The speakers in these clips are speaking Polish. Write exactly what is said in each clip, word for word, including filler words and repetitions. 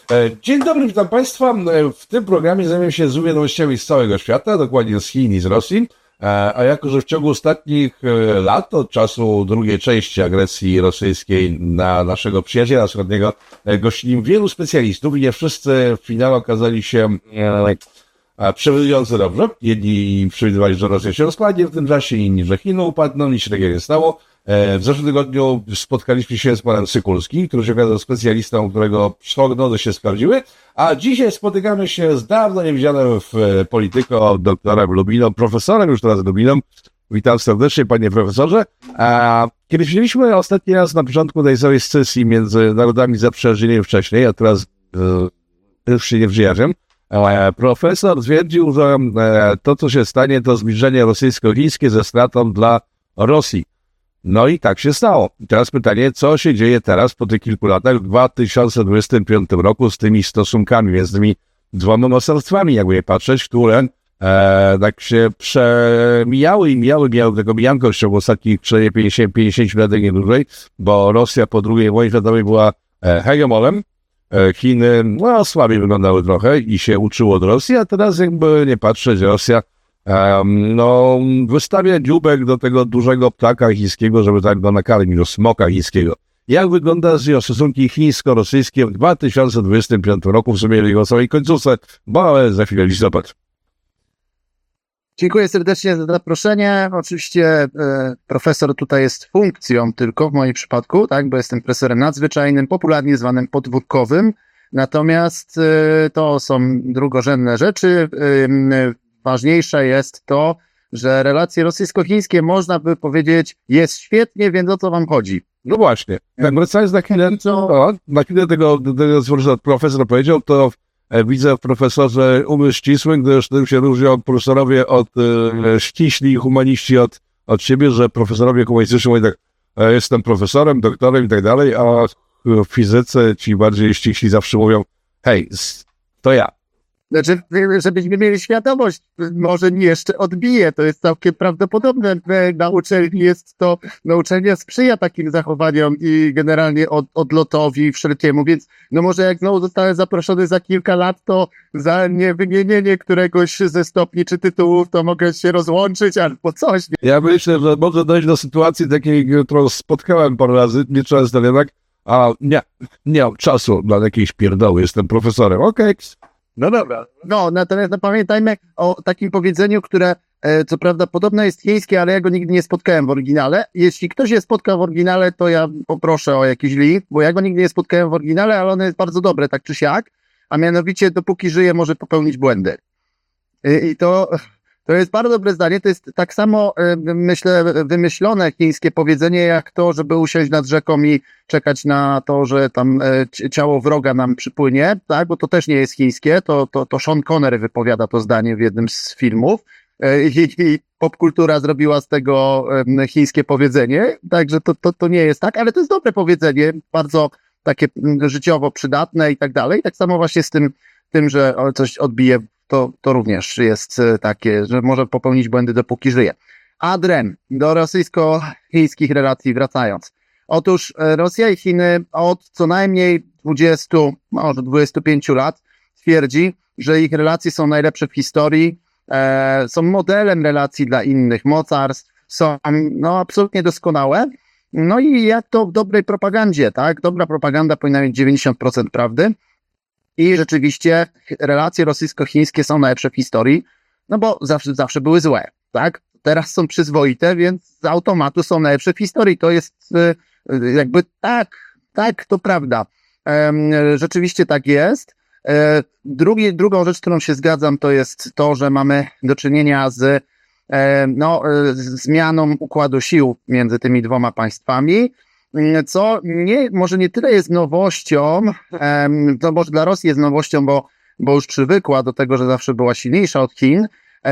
Dzień dobry, witam Państwa. W tym programie zajmiemy się złymi nowościami z całego świata, dokładnie z Chin i z Rosji. A jako, że w ciągu ostatnich lat, od czasu drugiej części agresji rosyjskiej na naszego przyjaciela wschodniego, gościli wielu specjalistów i nie wszyscy w finale okazali się przewidujący dobrze. Jedni przewidywali, że Rosja się rozpadnie w tym czasie, inni, że Chiny upadną, nic się takiego nie stało. W zeszłym tygodniu spotkaliśmy się z panem Sykulskim, który się okazał specjalistą, którego prognozy się sprawdziły, a dzisiaj spotykamy się z dawno niewidzianym w Polityko doktorem Lubiną, profesorem już teraz Lubiną. Witam serdecznie, panie profesorze. A kiedy siedzieliśmy ostatni raz na początku tej całej sesji między narodami zaprzyjaźnionymi wcześniej, a teraz e, już się nie przyjaźniam, e, profesor twierdził, że e, to, co się stanie, to zbliżenie rosyjsko-chińskie ze stratą dla Rosji. No i tak się stało. I teraz pytanie, co się dzieje teraz po tych kilku latach w dwa tysiące dwudziestym piątym roku z tymi stosunkami, między tymi dwoma mocarstwami, jakby je patrzeć, które e, tak się przemijały i mijały, miały tego mijanko w ciągu ostatnich przynajmniej pięćdziesięciu, pięćdziesięciu lat, nie dłużej, bo Rosja po drugiej wojnie światowej była e, hegemonem, e, Chiny no, słabiej wyglądały trochę i się uczyło od Rosji, a teraz jakby nie patrzeć, Rosja Um, no, wystawia dzióbek do tego dużego ptaka chińskiego, żeby tak go nakarmić, do smoka chińskiego. Jak wygląda stosunki chińsko-rosyjskie w dwa tysiące dwudziestym piątym roku, w sumie jego całej końcówce, bo za chwilę listopad. Dziękuję serdecznie za zaproszenie. Oczywiście e, profesor tutaj jest funkcją tylko w moim przypadku, tak, bo jestem profesorem nadzwyczajnym, popularnie zwanym podwórkowym, natomiast e, to są drugorzędne rzeczy. E, Ważniejsze jest to, że relacje rosyjsko-chińskie, można by powiedzieć, jest świetnie, więc o co wam chodzi? No właśnie. Tak, wracając na chwilę, o, na chwilę tego, tego co profesor powiedział, to e, widzę w profesorze umysł ścisły, gdyż tym się różnią profesorowie od e, ściśli humaniści od, od siebie, że profesorowie humanistyczni mówią tak, e, jestem profesorem, doktorem i tak dalej, a w fizyce ci bardziej ściśli zawsze mówią, hej, to ja. Znaczy, żebyśmy mieli świadomość, może nie jeszcze odbije, to jest całkiem prawdopodobne. Na uczelni jest to, na uczelnia sprzyja takim zachowaniom i generalnie od, odlotowi wszelkiemu, więc no może jak znowu zostałem zaproszony za kilka lat, to za niewymienienie któregoś ze stopni czy tytułów, to mogę się rozłączyć albo coś. Nie? Ja myślę, że może dojść do sytuacji takiej, którą spotkałem parę razy, nie często jednak, a nie, nie mam czasu na jakieś pierdoły, jestem profesorem, okej. Okay. No dobra. No, natomiast no, pamiętajmy o takim powiedzeniu, które e, co prawda podobno jest chińskie, ale ja go nigdy nie spotkałem w oryginale. Jeśli ktoś je spotkał w oryginale, to ja poproszę o jakiś link, bo ja go nigdy nie spotkałem w oryginale, ale ono jest bardzo dobre, tak czy siak, a mianowicie dopóki żyje, może popełnić błędy. I, i to... To jest bardzo dobre zdanie, to jest tak samo, myślę, wymyślone chińskie powiedzenie, jak to, żeby usiąść nad rzeką i czekać na to, że tam ciało wroga nam przypłynie, tak, bo to też nie jest chińskie, to, to, to Sean Connery wypowiada to zdanie w jednym z filmów i, i popkultura zrobiła z tego chińskie powiedzenie, także to, to, to nie jest tak, ale to jest dobre powiedzenie, bardzo takie życiowo przydatne i tak dalej, tak samo właśnie z tym, tym że coś odbije. To, to również jest takie, że może popełnić błędy, dopóki żyje. Adrem, do rosyjsko-chińskich relacji wracając. Otóż Rosja i Chiny od co najmniej dwudziestu, może dwudziestu pięciu lat twierdzi, że ich relacje są najlepsze w historii, e, są modelem relacji dla innych mocarstw, są no, absolutnie doskonałe. No i jak to w dobrej propagandzie, tak? Dobra propaganda powinna mieć dziewięćdziesiąt procent prawdy. I rzeczywiście relacje rosyjsko-chińskie są najlepsze w historii, no bo zawsze, zawsze były złe, tak? Teraz są przyzwoite, więc z automatu są najlepsze w historii. To jest jakby tak, tak, to prawda. Rzeczywiście tak jest. Drugi, drugą rzecz, z którą się zgadzam, to jest to, że mamy do czynienia z no, zmianą układu sił między tymi dwoma państwami, co nie, może nie tyle jest nowością, to może dla Rosji jest nowością, bo, bo już przywykła do tego, że zawsze była silniejsza od Chin,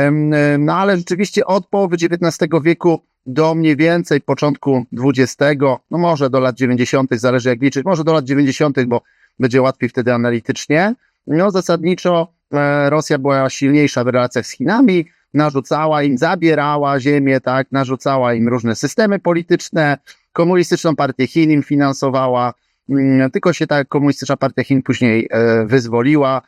no ale rzeczywiście od połowy dziewiętnastego wieku do mniej więcej początku dwudziestego, no może do lat dziewięćdziesiątych, zależy jak liczyć, może do lat dziewięćdziesiątych, bo będzie łatwiej wtedy analitycznie, no zasadniczo Rosja była silniejsza w relacjach z Chinami, narzucała im, zabierała ziemię, tak, narzucała im różne systemy polityczne, Komunistyczną Partię Chin im finansowała, tylko się ta komunistyczna partia Chin później wyzwoliła,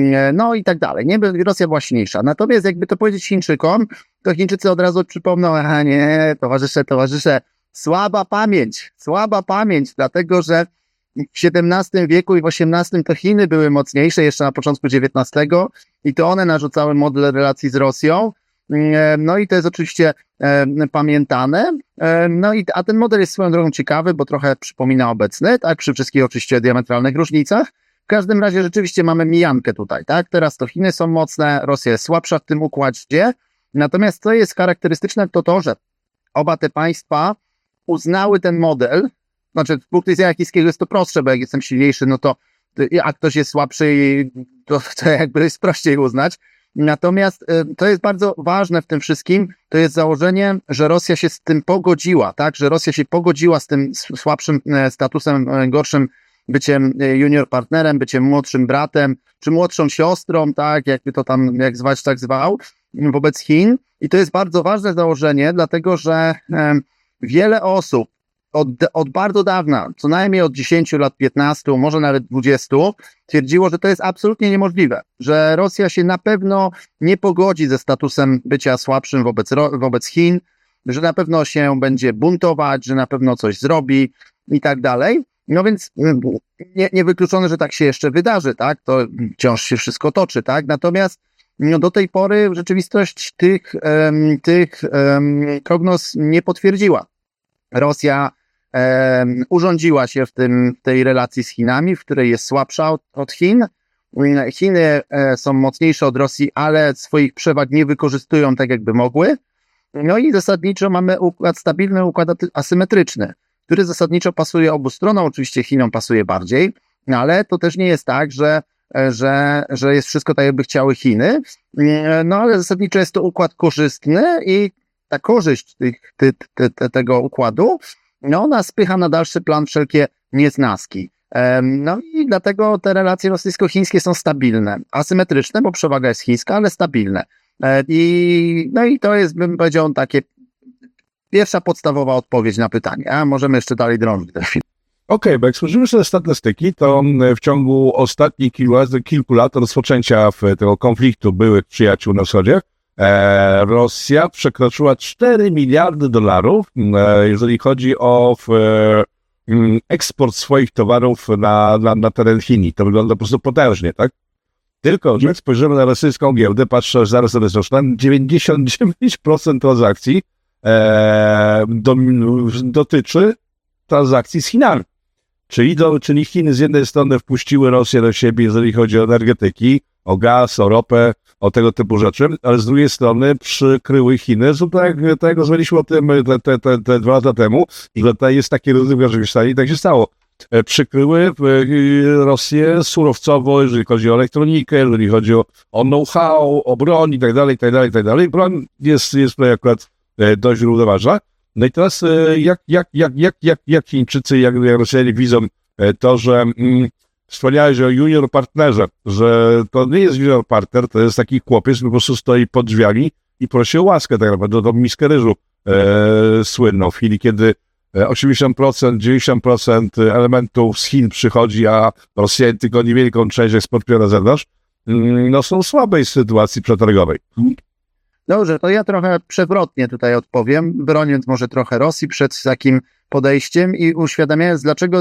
no i tak dalej. Nie, Rosja była silniejsza. Natomiast jakby to powiedzieć Chińczykom, to Chińczycy od razu przypomną, a nie, towarzysze, towarzysze, słaba pamięć, słaba pamięć, dlatego że w siedemnastym wieku i w osiemnastym to Chiny były mocniejsze, jeszcze na początku dziewiętnastego i to one narzucały model relacji z Rosją. No i to jest oczywiście e, pamiętane. E, no i, a ten model jest swoją drogą ciekawy, bo trochę przypomina obecny, tak, przy wszystkich oczywiście diametralnych różnicach. W każdym razie rzeczywiście mamy mijankę tutaj, tak? Teraz to Chiny są mocne, Rosja jest słabsza w tym układzie. Natomiast co jest charakterystyczne, to to, że oba te państwa uznały ten model. Znaczy, z punktu widzenia chińskiego jest to prostsze, bo jak jestem silniejszy, no to a ktoś jest słabszy, to, to jakby jest prościej uznać. Natomiast to jest bardzo ważne w tym wszystkim, to jest założenie, że Rosja się z tym pogodziła, tak, że Rosja się pogodziła z tym słabszym statusem, gorszym byciem junior partnerem, byciem młodszym bratem, czy młodszą siostrą, tak, jakby to tam, jak zwać, tak zwał, wobec Chin. I to jest bardzo ważne założenie, dlatego że wiele osób Od, od bardzo dawna, co najmniej od dziesięciu lat, piętnastu, może nawet dwudziestu, twierdziło, że to jest absolutnie niemożliwe, że Rosja się na pewno nie pogodzi ze statusem bycia słabszym wobec, wobec Chin, że na pewno się będzie buntować, że na pewno coś zrobi i tak dalej. No więc nie, niewykluczone, że tak się jeszcze wydarzy, tak? To wciąż się wszystko toczy, tak? Natomiast no, do tej pory rzeczywistość tych, um, tych um, prognoz nie potwierdziła. Rosja e, urządziła się w, tym, w tej relacji z Chinami, w której jest słabsza od, od Chin. Chiny e, są mocniejsze od Rosji, ale swoich przewag nie wykorzystują tak, jakby mogły. No i zasadniczo mamy układ stabilny, układ asymetryczny, który zasadniczo pasuje obu stronom. Oczywiście Chinom pasuje bardziej, no ale to też nie jest tak, że, że, że jest wszystko tak, jakby chciały Chiny. No ale zasadniczo jest to układ korzystny i ta korzyść tych, ty, ty, ty, tego układu, no ona spycha na dalszy plan wszelkie nieznaski. No i dlatego te relacje rosyjsko-chińskie są stabilne, asymetryczne, bo przewaga jest chińska, ale stabilne. I, no i to jest, bym powiedział, takie pierwsza podstawowa odpowiedź na pytanie, a możemy jeszcze dalej drążyć tę chwilę. Okej, okay, bo jak spojrzymy sobie statystyki, to w ciągu ostatnich kilku lat, kilku lat rozpoczęcia tego konfliktu byłych przyjaciół na wschodzie, E, Rosja przekroczyła cztery miliardy dolarów, e, jeżeli chodzi o w, e, eksport swoich towarów na, na, na teren Chin. To wygląda po prostu potężnie, tak? Tylko, że jak spojrzymy na rosyjską giełdę, patrzę, że zaraz sobie zostanę, dziewięćdziesiąt dziewięć procent transakcji e, do, dotyczy transakcji z Chinami. Czyli, do, czyli Chiny z jednej strony wpuściły Rosję do siebie, jeżeli chodzi o energetyki, o gaz, o ropę, o tego typu rzeczy, ale z drugiej strony przykryły Chiny, tak, tak jak rozmawialiśmy o tym te, te, te, te dwa lata temu, i tutaj jest takie ryzyko, że się stanie, i tak się stało. Przykryły Rosję surowcowo, jeżeli chodzi o elektronikę, jeżeli chodzi o, o know-how, o broń i tak dalej, i tak dalej, i tak dalej. Broń jest, jest tutaj akurat dość równoważna. No i teraz jak, jak, jak, jak, jak, jak Chińczycy, jak, jak Rosjanie widzą to, że mm, wspomniałeś o junior partnerze, że to nie jest junior partner, to jest taki chłopiec, który po prostu stoi pod drzwiami i prosi o łaskę, tak naprawdę, tą miskę ryżu e, słynną. W chwili, kiedy osiemdziesiąt procent, dziewięćdziesiąt procent elementów z Chin przychodzi, a Rosjanie tylko niewielką część eksportują na zewnątrz, no są w słabej sytuacji przetargowej. Dobrze, to ja trochę przewrotnie tutaj odpowiem, broniąc może trochę Rosji przed takim podejściem i uświadamiając, dlaczego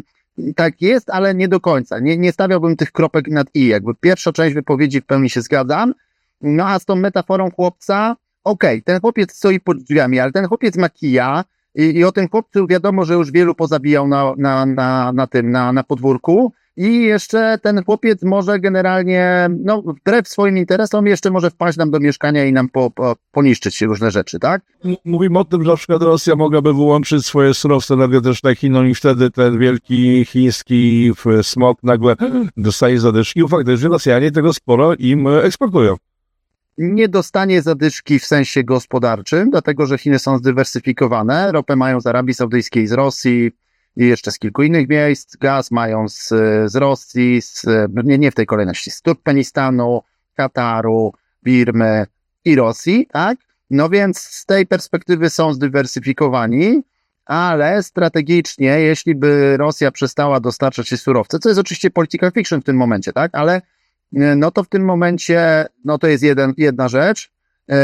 tak jest, ale nie do końca. Nie, nie stawiałbym tych kropek nad i. Jakby pierwsza część wypowiedzi w pełni się zgadzam, no a z tą metaforą chłopca, okej, okay, ten chłopiec stoi pod drzwiami, ale ten chłopiec ma kija i, i o tym chłopcu wiadomo, że już wielu pozabijał na, na, na, na tym, na, na podwórku. I jeszcze ten chłopiec może generalnie, no wbrew swoim interesom, jeszcze może wpaść nam do mieszkania i nam po, po, poniszczyć różne rzeczy, tak? Mówimy o tym, że na przykład Rosja mogłaby wyłączyć swoje surowce energetyczne Chinom i wtedy ten wielki chiński smog nagle dostaje zadyszki. Faktycznie Rosjanie tego sporo im eksportują. Nie dostanie zadyszki w sensie gospodarczym, dlatego że Chiny są zdywersyfikowane. Ropę mają z Arabii Saudyjskiej, z Rosji, i jeszcze z kilku innych miejsc. Gaz mają z, z Rosji, z, nie, nie w tej kolejności, z Turkmenistanu, Kataru, Birmy i Rosji, tak? No więc z tej perspektywy są zdywersyfikowani, ale strategicznie, jeśli by Rosja przestała dostarczać się surowce, co jest oczywiście political fiction w tym momencie, tak, ale no to w tym momencie, no to jest jeden, jedna rzecz,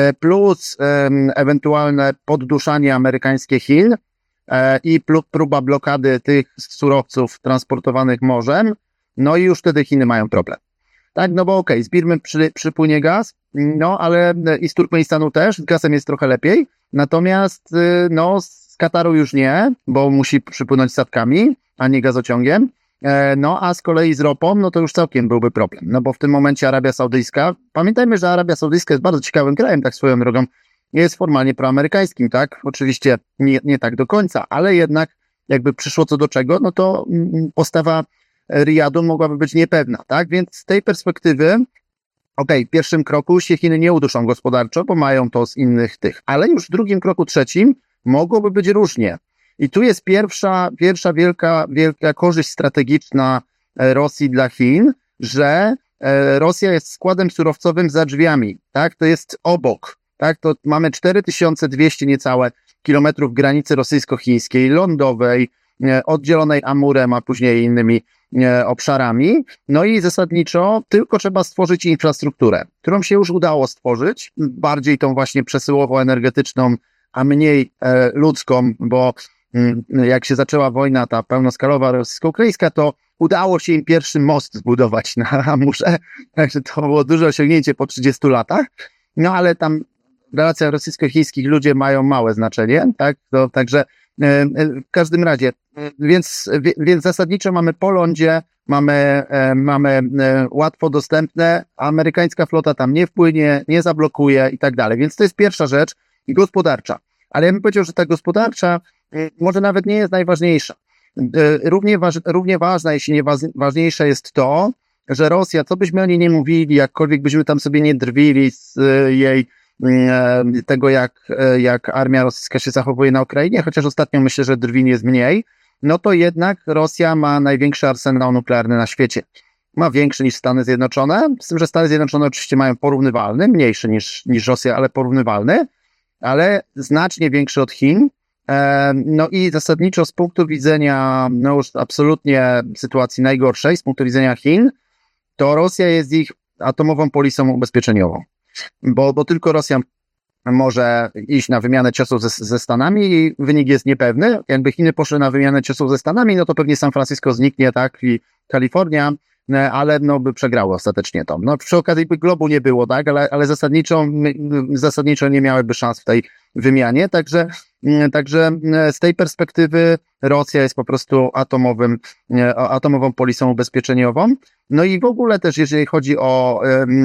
plus um, ewentualne podduszanie amerykańskie Chin e, i plus próba blokady tych surowców transportowanych morzem, no i już wtedy Chiny mają problem. Tak, no bo okej, okay, z Birmy przy, przypłynie gaz, no ale i z Turkmenistanu też, z gazem jest trochę lepiej, natomiast no z Kataru już nie, bo musi przypłynąć statkami, a nie gazociągiem. No a z kolei z ropą, no to już całkiem byłby problem, no bo w tym momencie Arabia Saudyjska, pamiętajmy, że Arabia Saudyjska jest bardzo ciekawym krajem, tak swoją drogą, jest formalnie proamerykańskim, tak, oczywiście nie, nie tak do końca, ale jednak jakby przyszło co do czego, no to postawa Riyadu mogłaby być niepewna, tak, więc z tej perspektywy, okej, okay, w pierwszym kroku się Chiny nie uduszą gospodarczo, bo mają to z innych tych, ale już w drugim kroku, trzecim mogłoby być różnie. I tu jest pierwsza, pierwsza wielka, wielka korzyść strategiczna Rosji dla Chin, że Rosja jest składem surowcowym za drzwiami, tak? To jest obok, tak? To mamy cztery tysiące dwieście niecałe kilometrów granicy rosyjsko-chińskiej, lądowej, oddzielonej Amurem, a później innymi obszarami. No i zasadniczo tylko trzeba stworzyć infrastrukturę, którą się już udało stworzyć, bardziej tą właśnie przesyłowo-energetyczną, a mniej e, ludzką, bo jak się zaczęła wojna ta pełnoskalowa rosyjsko-ukraińska, to udało się im pierwszy most zbudować na Amurze, także to było duże osiągnięcie po trzydziestu latach, no ale tam w relacjach rosyjsko-chińskich ludzie mają małe znaczenie, tak, to, także e, w każdym razie, więc, więc zasadniczo mamy po lądzie, mamy, e, mamy e, łatwo dostępne, amerykańska flota tam nie wpłynie, nie zablokuje i tak dalej, więc to jest pierwsza rzecz, gospodarcza, ale ja bym powiedział, że ta gospodarcza może nawet nie jest najważniejsza. Równie, waż, równie ważna, jeśli nie ważniejsza jest to, że Rosja, co byśmy o niej nie mówili, jakkolwiek byśmy tam sobie nie drwili z jej tego, jak, jak armia rosyjska się zachowuje na Ukrainie, chociaż ostatnio myślę, że drwin jest mniej, no to jednak Rosja ma największy arsenał nuklearny na świecie. Ma większy niż Stany Zjednoczone, z tym, że Stany Zjednoczone oczywiście mają porównywalny, mniejszy niż, niż Rosja, ale porównywalny, ale znacznie większy od Chin. No i zasadniczo z punktu widzenia, no już absolutnie sytuacji najgorszej, z punktu widzenia Chin, to Rosja jest ich atomową polisą ubezpieczeniową, bo, bo tylko Rosja może iść na wymianę ciosów ze, ze Stanami i wynik jest niepewny. Jakby Chiny poszły na wymianę ciosów ze Stanami, no to pewnie San Francisco zniknie, tak, i Kalifornia, ale no by przegrały ostatecznie to. No przy okazji by globu nie było, tak, ale, ale zasadniczo, zasadniczo nie miałyby szans w tej wymianie, także, także z tej perspektywy Rosja jest po prostu atomowym, atomową polisą ubezpieczeniową. No i w ogóle też, jeżeli chodzi o,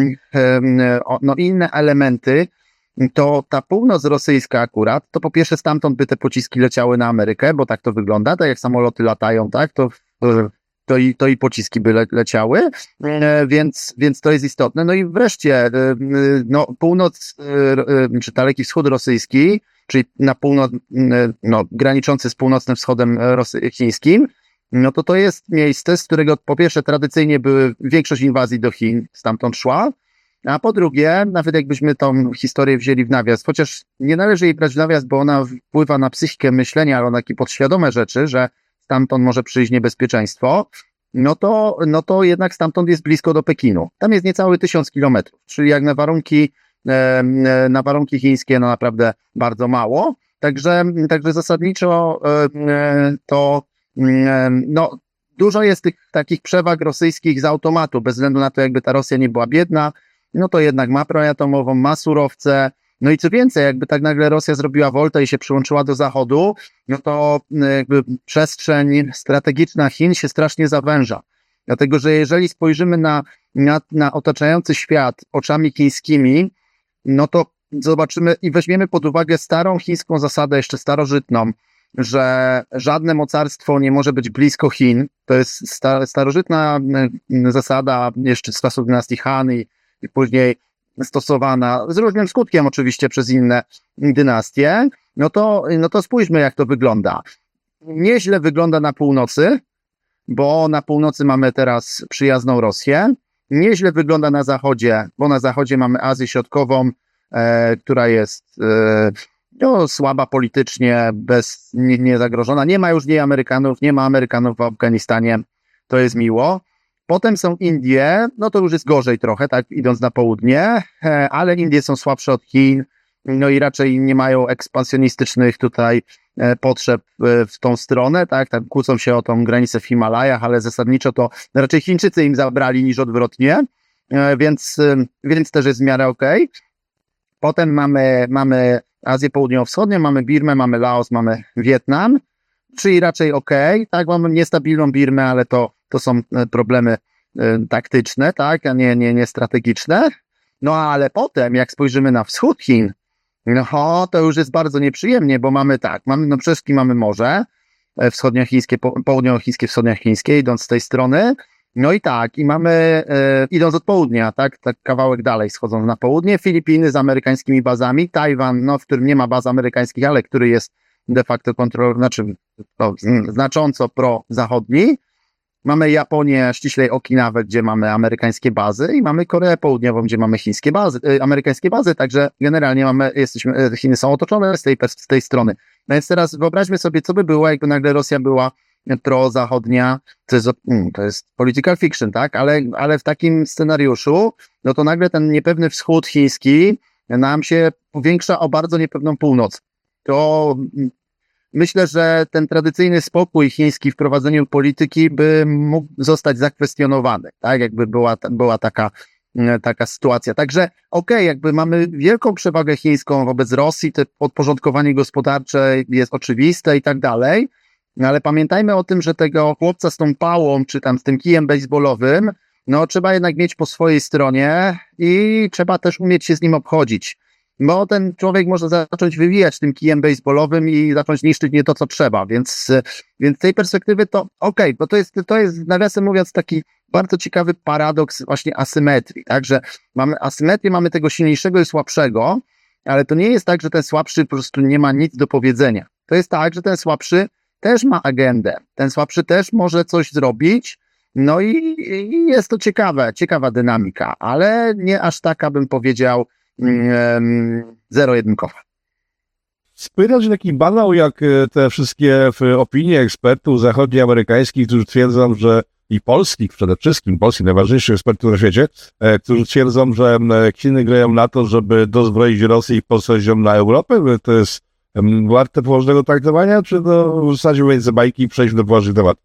o no inne elementy, to ta północ rosyjska akurat, to po pierwsze stamtąd by te pociski leciały na Amerykę, bo tak to wygląda, tak jak samoloty latają, tak, to to i, to i pociski by le, leciały, e, więc, więc to jest istotne. No i wreszcie, e, no, północ, e, czy daleki wschód rosyjski, czyli na północ, e, no, graniczący z północnym wschodem rosy- chińskim, no to to jest miejsce, z którego po pierwsze tradycyjnie były większość inwazji do Chin stamtąd szła, a po drugie, nawet jakbyśmy tą historię wzięli w nawias, chociaż nie należy jej brać w nawias, bo ona wpływa na psychikę myślenia, ale na takie podświadome rzeczy, że stamtąd może przyjść niebezpieczeństwo, no to, no to jednak stamtąd jest blisko do Pekinu. Tam jest niecały tysiąc kilometrów, czyli jak na warunki, na warunki chińskie, no naprawdę bardzo mało. Także, także zasadniczo to, no, dużo jest tych takich przewag rosyjskich z automatu, bez względu na to, jakby ta Rosja nie była biedna, no to jednak ma broń atomową, ma surowce. No i co więcej, jakby tak nagle Rosja zrobiła woltę i się przyłączyła do Zachodu, no to jakby przestrzeń strategiczna Chin się strasznie zawęża. Dlatego, że jeżeli spojrzymy na, na, na otaczający świat oczami chińskimi, no to zobaczymy i weźmiemy pod uwagę starą chińską zasadę, jeszcze starożytną, że żadne mocarstwo nie może być blisko Chin. To jest sta, starożytna zasada jeszcze z czasów dynastii Han i, i później stosowana z różnym skutkiem oczywiście przez inne dynastie, no to, no to spójrzmy, jak to wygląda. Nieźle wygląda na północy, bo na północy mamy teraz przyjazną Rosję. Nieźle wygląda na zachodzie, bo na zachodzie mamy Azję Środkową, e, która jest no, słaba politycznie, bez, nie, nie zagrożona. Nie ma już nie Amerykanów, nie ma Amerykanów w Afganistanie, to jest miło. Potem są Indie, no to już jest gorzej trochę, tak, idąc na południe, ale Indie są słabsze od Chin, no i raczej nie mają ekspansjonistycznych tutaj potrzeb w tą stronę, tak, tak kłócą się o tą granicę w Himalajach, ale zasadniczo to raczej Chińczycy im zabrali niż odwrotnie, więc, więc też jest w miarę okej. Potem mamy, mamy Azję Południowo-Wschodnią, mamy Birmę, mamy Laos, mamy Wietnam, czyli raczej okej, tak, mamy niestabilną Birmę, ale to, to są problemy taktyczne, tak, a nie, nie, nie strategiczne. No ale potem, jak spojrzymy na wschód Chin, no to już jest bardzo nieprzyjemnie, bo mamy tak, mamy, no przede wszystkim mamy morze wschodniochińskie, południowochińskie, wschodniochińskie, idąc z tej strony, no i tak, i mamy, e, idąc od południa, tak, tak kawałek dalej schodząc na południe, Filipiny z amerykańskimi bazami, Tajwan, no w którym nie ma baz amerykańskich, ale który jest de facto kontrol, znaczy no, znacząco pro-zachodni. Mamy Japonię, ściślej Okinawę, gdzie mamy amerykańskie bazy i mamy Koreę Południową, gdzie mamy chińskie bazy, e, amerykańskie bazy, także generalnie mamy, jesteśmy, e, Chiny są otoczone z tej, z tej strony. No więc teraz wyobraźmy sobie, co by było, jakby nagle Rosja była pro-zachodnia, to jest, to jest political fiction, tak, ale, ale w takim scenariuszu, no to nagle ten niepewny wschód chiński nam się powiększa o bardzo niepewną północ. To myślę, że ten tradycyjny spokój chiński w prowadzeniu polityki by mógł zostać zakwestionowany, tak, jakby była, była taka, taka sytuacja. Także okej, okay, jakby mamy wielką przewagę chińską wobec Rosji, to podporządkowanie gospodarcze jest oczywiste i tak dalej, ale pamiętajmy o tym, że tego chłopca z tą pałą, czy tam z tym kijem baseballowym, no trzeba jednak mieć po swojej stronie i trzeba też umieć się z nim obchodzić. Bo ten człowiek może zacząć wywijać tym kijem baseballowym i zacząć niszczyć nie to, co trzeba, więc, więc z tej perspektywy to okej, okay, bo to jest, to jest, nawiasem mówiąc, taki bardzo ciekawy paradoks właśnie asymetrii, tak, że mamy asymetrię, mamy tego silniejszego i słabszego, ale to nie jest tak, że ten słabszy po prostu nie ma nic do powiedzenia. To jest tak, że ten słabszy też ma agendę, ten słabszy też może coś zrobić, no i, i jest to ciekawe, ciekawa dynamika, ale nie aż taka, bym powiedział, zero-jedynkowa. Spytać taki banał, jak te wszystkie opinie ekspertów zachodnioamerykańskich, którzy twierdzą, że i polskich przede wszystkim, polskich najważniejszych ekspertów na świecie, którzy twierdzą, że Chiny grają na to, żeby dozbroić Rosję i posłać ją na Europę. To jest warte poważnego traktowania, czy to w zasadzie między bajki i przejść do poważnych tematów?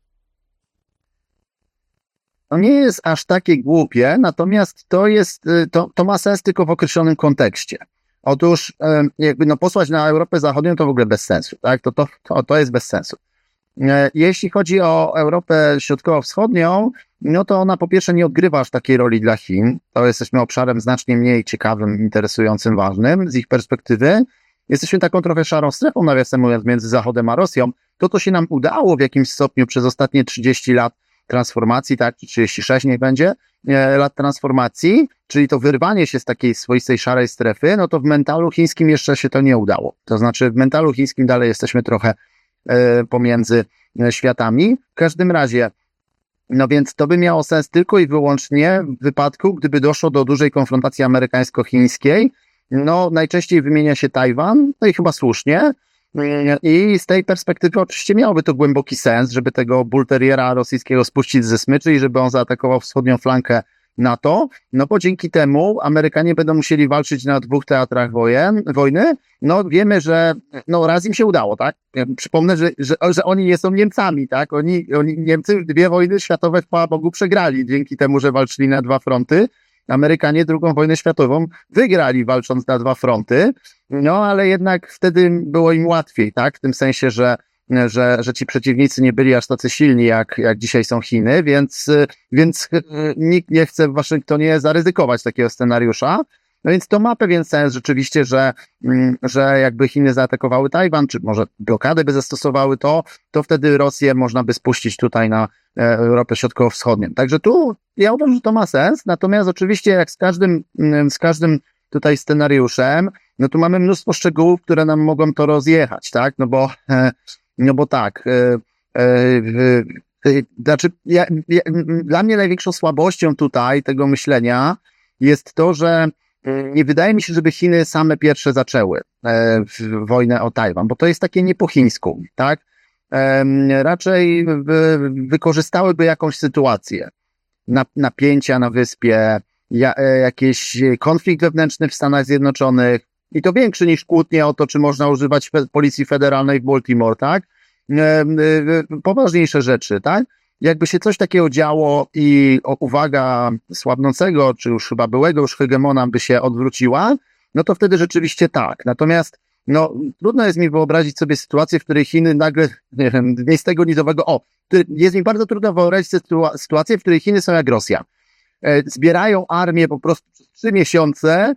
To nie jest aż takie głupie, natomiast to jest, to, to ma sens tylko w określonym kontekście. Otóż jakby no posłać na Europę Zachodnią to w ogóle bez sensu, tak? To, to, to, to jest bez sensu. Jeśli chodzi o Europę Środkowo-Wschodnią, no to ona po pierwsze nie odgrywa aż takiej roli dla Chin. To jesteśmy obszarem znacznie mniej ciekawym, interesującym, ważnym z ich perspektywy. Jesteśmy taką trochę szarą strefą, nawiasem mówiąc, między Zachodem a Rosją. To, to się nam udało w jakimś stopniu przez ostatnie trzydzieści lat transformacji, tak, czy trzydzieści sześć niech będzie, e, lat transformacji, czyli to wyrwanie się z takiej swoistej szarej strefy, no to w mentalu chińskim jeszcze się to nie udało. To znaczy w mentalu chińskim dalej jesteśmy trochę e, pomiędzy światami. W każdym razie, no więc to by miało sens tylko i wyłącznie w wypadku, gdyby doszło do dużej konfrontacji amerykańsko-chińskiej. No najczęściej wymienia się Tajwan, no i chyba słusznie. I z tej perspektywy oczywiście miałoby to głęboki sens, żeby tego bulteriera rosyjskiego spuścić ze smyczy i żeby on zaatakował wschodnią flankę NATO, no bo dzięki temu Amerykanie będą musieli walczyć na dwóch teatrach wojen, wojny. No wiemy, że no raz im się udało, tak? Ja przypomnę, że, że, że oni nie są Niemcami, tak? Oni, oni, Niemcy dwie wojny światowe, chwała Bogu, przegrali dzięki temu, że walczyli na dwa fronty. Amerykanie drugą wojnę światową wygrali, walcząc na dwa fronty, no ale jednak wtedy było im łatwiej, tak? W tym sensie, że, że, że ci przeciwnicy nie byli aż tacy silni, jak, jak dzisiaj są Chiny, więc, więc nikt nie chce w Waszyngtonie zaryzykować takiego scenariusza. No więc to ma pewien sens rzeczywiście, że, że jakby Chiny zaatakowały Tajwan, czy może blokadę by zastosowały to, to wtedy Rosję można by spuścić tutaj na Europę Środkowo-Wschodnią. Także tu ja uważam, że to ma sens, natomiast oczywiście jak z każdym, z każdym tutaj scenariuszem, no tu mamy mnóstwo szczegółów, które nam mogą to rozjechać, tak? No bo, no bo tak, e, e, znaczy ja, ja, dla mnie największą słabością tutaj tego myślenia jest to, że nie wydaje mi się, żeby Chiny same pierwsze zaczęły e, wojnę o Tajwan, bo to jest takie nie po chińsku, tak? E, raczej wy, wykorzystałyby jakąś sytuację, napięcia na wyspie, ja, e, jakiś konflikt wewnętrzny w Stanach Zjednoczonych i to większy niż kłótnie o to, czy można używać fe, policji federalnej w Baltimore, tak? E, e, poważniejsze rzeczy, tak? Jakby się coś takiego działo i o, uwaga słabnącego, czy już chyba byłego już hegemona by się odwróciła, no to wtedy rzeczywiście tak. Natomiast no, trudno jest mi wyobrazić sobie sytuację, w której Chiny nagle, nie wiem, nie z tego nizowego, o, jest mi bardzo trudno wyobrazić sytua- sytuację, w której Chiny są jak Rosja. E, zbierają armię po prostu przez trzy miesiące, e,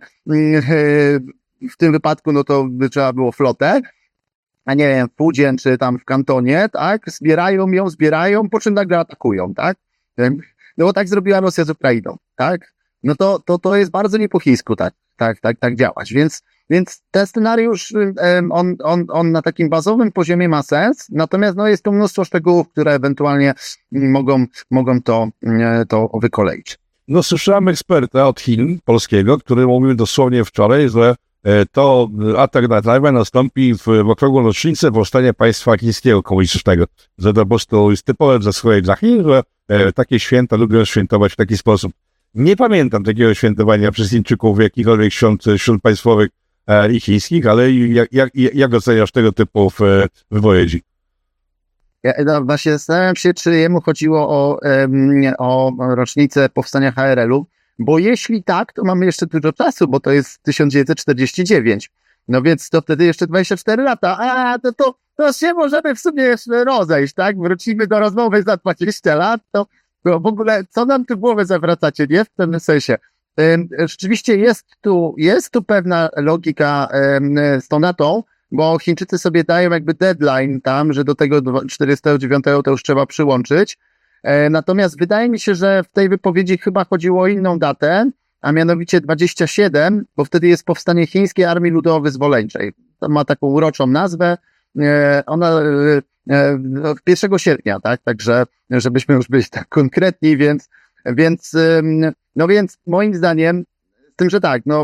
w tym wypadku no to by trzeba było flotę, a nie wiem, w Pudzian czy tam w Kantonie, tak, zbierają ją, zbierają, po czym nagle atakują, tak, no bo tak zrobiła Rosja z Ukrainą, tak, no to, to, to jest bardzo nie po chińsku tak, tak, tak, tak działać, więc, więc ten scenariusz, on, on, on na takim bazowym poziomie ma sens, natomiast no jest to mnóstwo szczegółów, które ewentualnie mogą, mogą to, to wykoleić. No słyszałem eksperta od Chin, polskiego, który mówił dosłownie wczoraj, że to atak na Tajwan nastąpi w, w okrągłą rocznicę powstania państwa chińskiego komunistycznego. Że to po prostu jest typowe dla swoich dla Chin, że e, takie święta lubią świętować w taki sposób. Nie pamiętam takiego świętowania przez Chińczyków w jakichkolwiek świąt, świąt państwowych e, i chińskich, ale jak, jak, jak oceniasz tego typu w, w wypowiedzi? Ja no, właśnie zastanawiam się, czy jemu chodziło o, um, o rocznicę powstania H R L-u, bo jeśli tak, to mamy jeszcze dużo czasu, bo to jest tysiąc dziewięćset czterdziesty dziewiąty. No więc to wtedy jeszcze dwadzieścia cztery lata. A to, to, to się możemy w sumie jeszcze rozejść, tak? Wrócimy do rozmowy za dwadzieścia lat, to, to w ogóle co nam tu głowę zawracacie, nie? W pewnym sensie. Ym, rzeczywiście jest tu, jest tu pewna logika ym, z tą datą, bo Chińczycy sobie dają jakby deadline tam, że do tego czterdziestego dziewiątego to już trzeba przyłączyć. Natomiast wydaje mi się, że w tej wypowiedzi chyba chodziło o inną datę, a mianowicie dwadzieścia siedem, bo wtedy jest powstanie Chińskiej Armii Ludowo-Wyzwoleńczej. To ma taką uroczą nazwę. Ona pierwszego sierpnia, tak? Także, żebyśmy już byli tak konkretni, więc, więc, no więc moim zdaniem, z tym, że tak, no,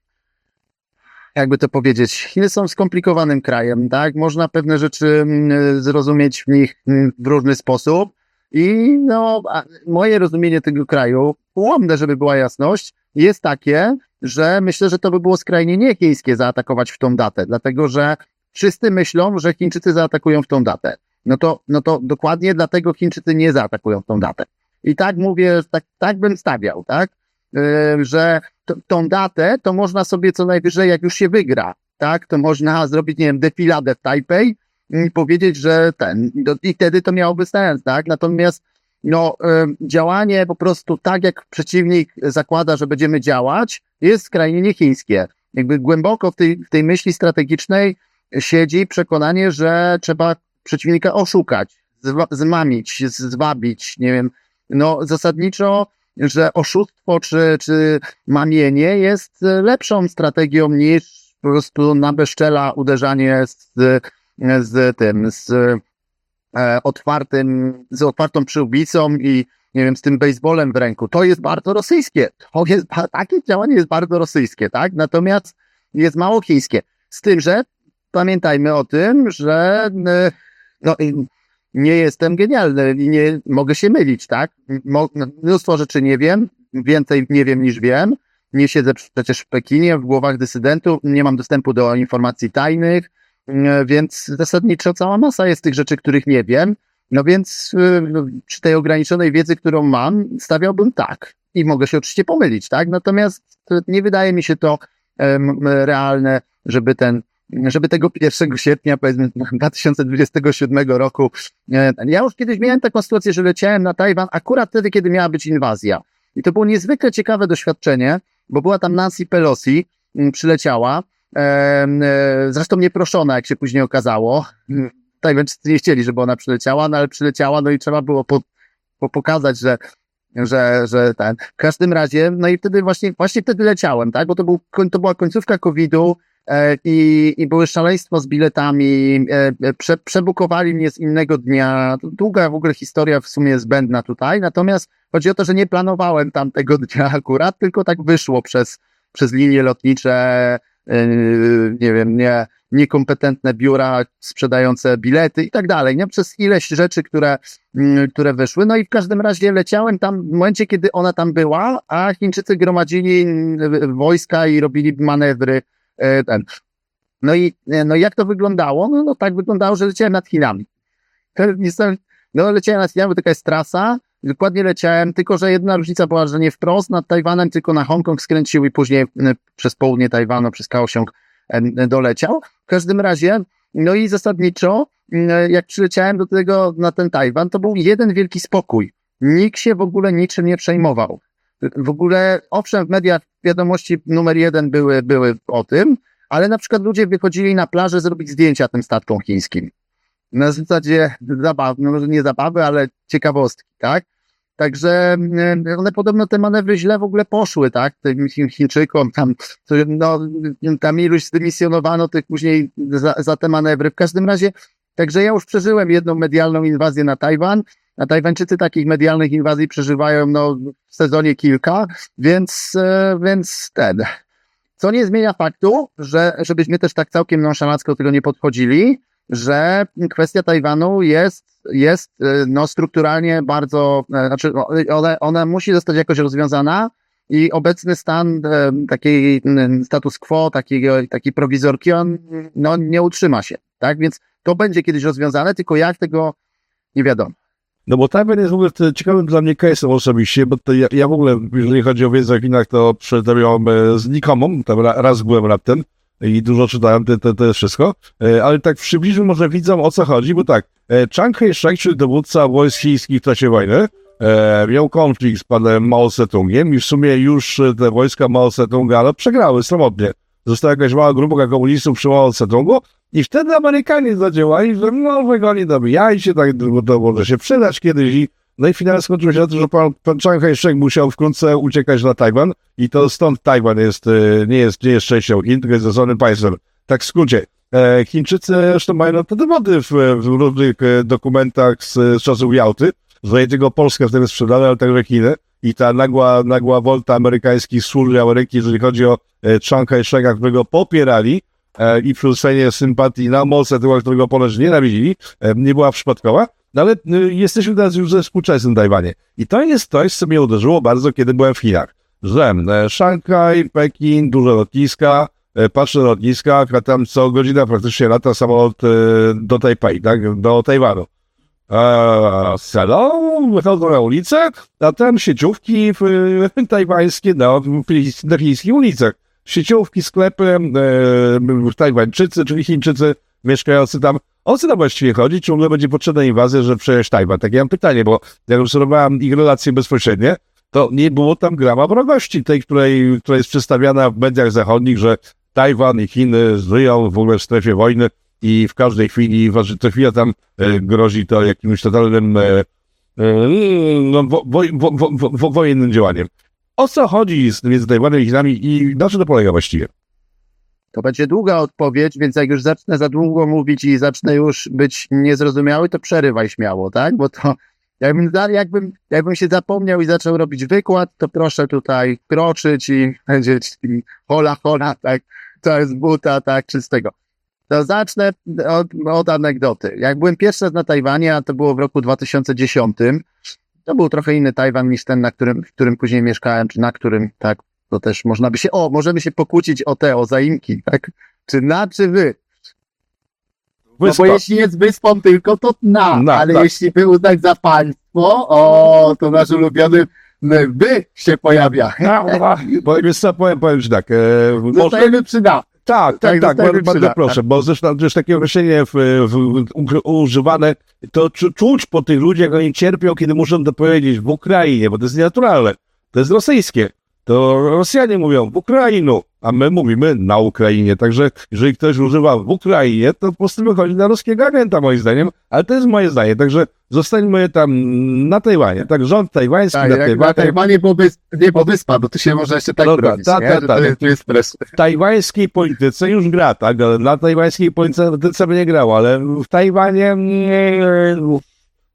jakby to powiedzieć, Chiny są skomplikowanym krajem, tak? Można pewne rzeczy zrozumieć w nich w różny sposób. I no, moje rozumienie tego kraju, ułomne, żeby była jasność, jest takie, że myślę, że to by było skrajnie nie chińskie zaatakować w tą datę, dlatego że wszyscy myślą, że Chińczycy zaatakują w tą datę. No to, no to dokładnie dlatego Chińczycy nie zaatakują w tą datę. I tak mówię, tak, tak bym stawiał, tak? Yy, że t- tą datę to można sobie co najwyżej, jak już się wygra, tak? To można zrobić, nie wiem, defiladę w Tajpej, i powiedzieć, że ten, i wtedy to miałoby sens, tak? Natomiast no, y, działanie po prostu tak, jak przeciwnik zakłada, że będziemy działać, jest skrajnie niechińskie. Jakby głęboko w tej, w tej myśli strategicznej siedzi przekonanie, że trzeba przeciwnika oszukać, zwa, zmamić, zwabić, nie wiem, no zasadniczo, że oszustwo czy, czy mamienie jest lepszą strategią niż po prostu na bezczela uderzanie z z tym, z e, otwartym, z otwartą przyłbicą i nie wiem, z tym baseballem w ręku. To jest bardzo rosyjskie. To jest, takie działanie jest bardzo rosyjskie, tak? Natomiast jest mało chińskie. Z tym, że pamiętajmy o tym, że no, nie jestem genialny i nie mogę się mylić, tak? Mo, mnóstwo rzeczy nie wiem, więcej nie wiem niż wiem. Nie siedzę przecież w Pekinie, w głowach dysydentów, nie mam dostępu do informacji tajnych, więc zasadniczo cała masa jest tych rzeczy, których nie wiem. No więc przy tej ograniczonej wiedzy, którą mam, stawiałbym tak. I mogę się oczywiście pomylić, tak? Natomiast nie wydaje mi się to um, realne, żeby ten, żeby tego pierwszego sierpnia, powiedzmy, dwa tysiące dwudziestego siódmego roku. Ja już kiedyś miałem taką sytuację, że leciałem na Tajwan akurat wtedy, kiedy miała być inwazja. I to było niezwykle ciekawe doświadczenie, bo była tam Nancy Pelosi, przyleciała, zresztą nieproszona, jak się później okazało. Tajwańczycy nie chcieli, żeby ona przyleciała, no ale przyleciała, no i trzeba było po, po pokazać, że, że, że ten. W każdym razie, no i wtedy właśnie, właśnie wtedy leciałem, tak, bo to, był, to była końcówka kowida e, i, i były szaleństwo z biletami, e, prze, przebukowali mnie z innego dnia. Długa w ogóle historia w sumie zbędna tutaj, natomiast chodzi o to, że nie planowałem tamtego dnia akurat, tylko tak wyszło przez przez linie lotnicze, nie wiem, nie, niekompetentne biura sprzedające bilety i tak dalej, nie? Przez ileś rzeczy, które, które wyszły. No i w każdym razie leciałem tam w momencie, kiedy ona tam była, a Chińczycy gromadzili wojska i robili manewry. Ten. No i no jak to wyglądało? No, no tak wyglądało, że leciałem nad Chinami. No leciałem nad Chinami, bo taka jest trasa. Dokładnie leciałem, tylko że jedna różnica była, że nie wprost nad Tajwanem, tylko na Hongkong skręcił i później przez południe Tajwanu, przez Kaohsiung doleciał. W każdym razie, no i zasadniczo, jak przyleciałem do tego, na ten Tajwan, to był jeden wielki spokój. Nikt się w ogóle niczym nie przejmował. W ogóle, owszem, w mediach wiadomości numer jeden były, były o tym, ale na przykład ludzie wychodzili na plażę zrobić zdjęcia tym statkom chińskim. Na zasadzie zabawy, no może nie zabawy, ale ciekawostki, tak? Także one podobno te manewry źle w ogóle poszły, tak? Tym Chińczykom tam, no, tam iluś zdymisjonowano tych później za, za te manewry. W każdym razie, także ja już przeżyłem jedną medialną inwazję na Tajwan, a Tajwańczycy takich medialnych inwazji przeżywają, no, w sezonie kilka, więc, więc ten. Co nie zmienia faktu, że, żebyśmy też tak całkiem nonszalancko do tego nie podchodzili, że kwestia Tajwanu jest, jest no, strukturalnie bardzo, znaczy ona, ona musi zostać jakoś rozwiązana i obecny stan takiej status quo, takiego, takiej prowizorki, on no, nie utrzyma się, tak? Więc to będzie kiedyś rozwiązane, tylko jak tego nie wiadomo. No bo Tajwan jest w ogóle ciekawym dla mnie case'em osobiście, bo to ja, ja w ogóle, jeżeli chodzi o wiedzę o Chinach, to przedstawiam znikomą, tam raz byłem raptem, i dużo czytałem, to, to, to jest wszystko, ale tak w przybliżu może widzą, o co chodzi, bo tak, Chiang Kai-shek, czyli dowódca wojsk chińskich w czasie wojny, miał konflikt z panem Mao Tse-tungiem i w sumie już te wojska Mao Tse-tunga no, przegrały samotnie. Została jakaś mała grupa komunistów przy Mao Tse-tungu i wtedy Amerykanie zadziałali, że no wy go nie dobijajcie, tak, to może się przydać kiedyś i no i finalnie skończyło się na to, że pan, pan Chiang Kai-shek musiał wkrótce uciekać na Tajwan i to stąd Tajwan jest, nie jest, nie jest częścią Chin, tylko jest zasobnym państwem. Tak w skrócie. Chińczycy zresztą mają na to dowody w, w różnych dokumentach z, z czasów Jałty, że nie tylko Polska wtedy sprzedana, ale także Chiny i ta nagła, nagła wolta amerykańskich służb Ameryki, jeżeli chodzi o Chiang Kai-sheka, którego popierali i przywrócenie sympatii na moce tego, którego ponoć nienawidzili, nie była przypadkowa. No ale y, jesteśmy teraz już ze współczesnym Tajwanie. I to jest coś, co mnie uderzyło bardzo, kiedy byłem w Chinach. Że e, Szanghaj, Pekin, duże lotniska, e, patrzę na lotniska, a tam co godzina praktycznie lata samolot e, do Tajpai, tak, do Tajwanu. Eee, hello, wychodzą na ulicę, a tam sieciówki w, e, tajwańskie na, na chińskich ulicach. Sieciówki, sklepy, e, Tajwańczycy, czyli Chińczycy mieszkający tam. O co tam właściwie chodzi? Czy w ogóle będzie potrzebna inwazja, żeby przejąć Tajwan? Takie mam pytanie, bo jak obserwowałem ich relacje bezpośrednie, to nie było tam grama wrogości, tej, której, która jest przedstawiana w mediach zachodnich, że Tajwan i Chiny żyją w ogóle w strefie wojny i w każdej chwili, co chwila tam e, grozi to jakimś totalnym e, e, no, wo, wo, wo, wo, wo, wojennym działaniem. O co chodzi z, między Tajwanem i Chinami i na czym to polega właściwie? To będzie długa odpowiedź, więc jak już zacznę za długo mówić i zacznę już być niezrozumiały, to przerywaj śmiało, tak? Bo to jakbym, jakbym, jakbym się zapomniał i zaczął robić wykład, to proszę tutaj kroczyć i będzie hola hola, tak? To jest buta, tak? Czystego. To zacznę od, od anegdoty. Jak byłem pierwszy raz na Tajwanie, a to było w roku dwa tysiące dziesiątym, to był trochę inny Tajwan niż ten, na którym, w którym później mieszkałem, czy na którym, tak? To też można by się, o, możemy się pokłócić o te, o zaimki, tak? Czy na, czy wy? No bo jeśli jest wyspą tylko, to na, na ale tak. Jeśli by uznać za państwo, o, to nasz ulubiony by się pojawia. Bo wiesz co, powiem, powiem ci tak. E, Zostajemy przy na. Tak, tak, tak, bardzo, bardzo proszę, bo zresztą też takie określenie w, w, w, używane, to czuć po tych ludziach, jak oni cierpią, kiedy muszą to powiedzieć w Ukrainie, bo to jest nienaturalne, to jest rosyjskie. To Rosjanie mówią w Ukrainu, a my mówimy na Ukrainie. Także jeżeli ktoś używa w Ukrainie, to po prostu wychodzi na ruskiego agenta, moim zdaniem, ale to jest moje zdanie. Także zostańmy tam na Tajwanie. Tak, rząd tajwański tak, na Tajwanie. Na Tajwanie bo wys- nie bo wyspa, bo tu się może jeszcze tak Dobra, robić, ta, ta, ta, ta. Tu jest stres. W tajwańskiej polityce już gra, tak? Ale na tajwańskiej polityce by nie grało, ale w Tajwanie nie,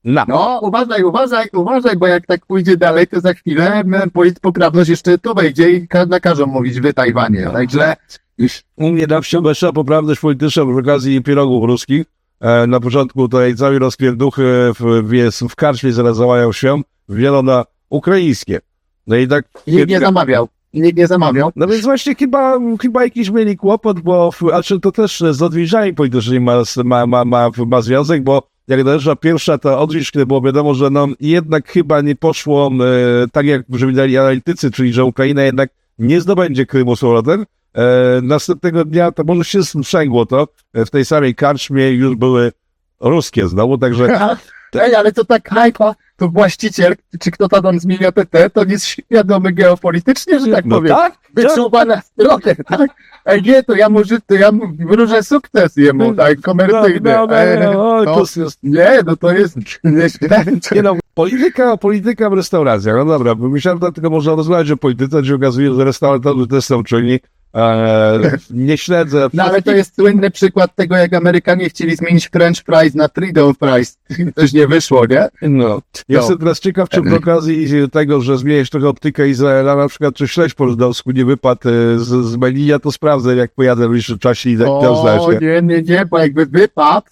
No. No, uważaj, uważaj, uważaj, bo jak tak pójdzie dalej, to za chwilę m, politpoprawność jeszcze tu wejdzie i ka- nakażą mówić w Tajwanie. Także już U mnie na wsi weszła poprawność polityczna przy okazji pierogów ruskich. E, na początku tutaj cały rozpierduchy w, w, w karczmie zaraz załają się, wzięło na ukraińskie. No i tak... nikt nie zamawiał. Nikt nie zamawiał. No więc właśnie chyba, chyba jakiś mieli kłopot, bo w, a czy to też z odwiedziami politycznymi ma, ma, ma, ma, ma związek, bo jak należała pierwsza ta odwiedź, kiedy było wiadomo, że no jednak chyba nie poszło e, tak, jak przewidywali analitycy, czyli że Ukraina jednak nie zdobędzie Krymu z powrotem. E, następnego dnia, to może się sprzęgło to, e, w tej samej karczmie już były ruskie znowu, także... Ej, ale to tak hajpa, to właściciel, czy kto tam zmienia P T, to nie jest świadomy geopolitycznie, że tak No powiem. tak, Wyczuwa na stronę, tak? Ej, nie, to ja może, to ja mu wróżę sukces jemu, tak, komercyjny. No, no, Ej, no, no, to, to jest- nie, no to jest, Nie no, polityka, polityka w restauracjach, no dobra, bo myślałem, dlatego można rozmawiać o polityce, gdzie okazuje, że restauratorzy też są czujni. Eee, nie śledzę. No ale to jest słynny przykład tego, jak Amerykanie chcieli zmienić French fries na Freedom fries. Też nie wyszło, nie? No. Jestem teraz ciekaw, czy przy okazji tego, że zmienisz trochę optykę Izraela, na przykład, czy śledź po żydowsku nie wypadł e, z, z menu, ja to sprawdzę, jak pojadę w bliższym czasie i tak to O, znaczy. nie, nie, nie, bo jakby wypadł,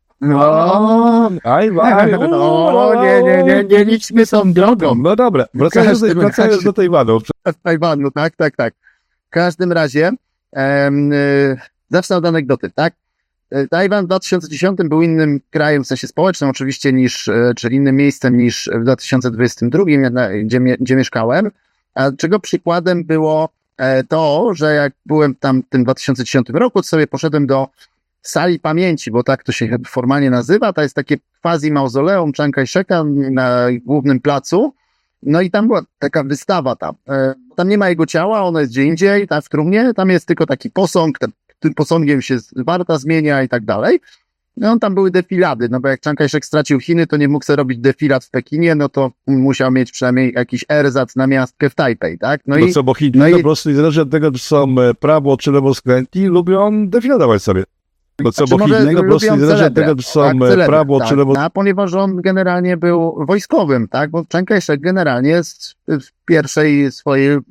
no, Aj, aj, o, nie, nie, nie, nie liczmy są drogą. No dobra, wracając, do, każdym wracając razie- do Tajwanu. Z Tajwanu, tak, tak, tak. W każdym razie, em, y, zacznę od anegdoty, tak? Y, Tajwan w dwa tysiące dziesiątym był innym krajem, w sensie społecznym oczywiście, niż, y, czy innym miejscem niż w dwa tysiące dwudziestym drugim, na- gdzie, mie- gdzie mieszkałem, a czego przykładem było e, to, że jak byłem tam w tym dwa tysiące dziesiątym roku, to sobie poszedłem do sali pamięci, bo tak to się formalnie nazywa, to jest takie quasi mauzoleum Chiang Kai-sheka na głównym placu. No i tam była taka wystawa tam. E, Tam nie ma jego ciała, ono jest gdzie indziej, tam w trumnie, tam jest tylko taki posąg, ten, tym posągiem się z- warta zmienia i tak dalej. No tam były defilady, no bo jak Chiang Kai-shek stracił Chiny, to nie mógł sobie robić defilad w Pekinie, no to musiał mieć przynajmniej jakiś erzac na miastkę w Tajpej, tak? No No i co, bo Chińczycy no i- po prostu niezależnie od tego, czy są e, prawo czy lewoskrętni, lubią defiladować sobie. No co, Czy bo może Chińczycy po prostu lubią niezależnie od celebrę, tego, czy są tak, e, celebrę, prawo tak. czy lewoskrętni. A ponieważ on generalnie był wojskowym, tak, bo Chiang Kai-shek generalnie jest w pierwszej swojej e,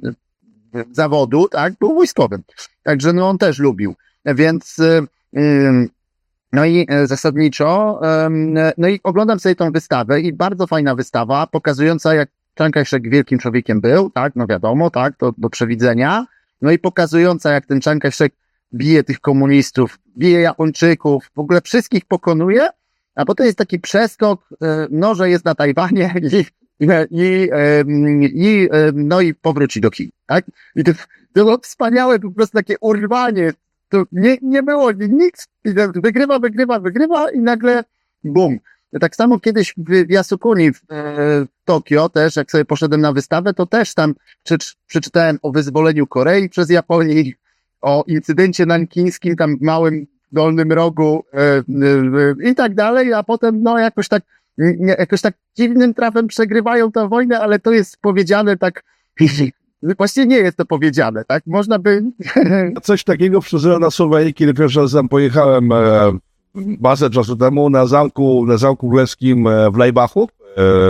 zawodu, tak, był wojskowym. Także no on też lubił. Więc y, y, no i e, zasadniczo em, no i oglądam sobie tą wystawę i bardzo fajna wystawa, pokazująca jak Chiang Kai-shek wielkim człowiekiem był, tak, no wiadomo, tak, to do przewidzenia. No i pokazująca jak ten Chiang Kai-shek bije tych komunistów, bije Japończyków, w ogóle wszystkich pokonuje, a potem jest taki przeskok, e, no, że jest na Tajwanie i, i, em, i, em, no i powróci do Chin, tak? I to, to było wspaniałe, po prostu takie urwanie. To nie, nie było nic. I tak wygrywa, wygrywa, wygrywa i nagle bum. Tak samo kiedyś w Yasukuni w e, Tokio też, jak sobie poszedłem na wystawę, to też tam przeczy, przeczytałem o wyzwoleniu Korei przez Japonię, o incydencie nankińskim tam w małym dolnym rogu e, e, e, i tak dalej, a potem no jakoś tak nie, jakoś tak dziwnym trafem przegrywają tę wojnę, ale to jest powiedziane tak właśnie nie jest to powiedziane, tak? Można by... Coś takiego przeżyłem na Słowenii, kiedy pierwszy raz tam pojechałem e, bazę czasu temu na zamku, na zamku królewskim e, w Lejbachu, e,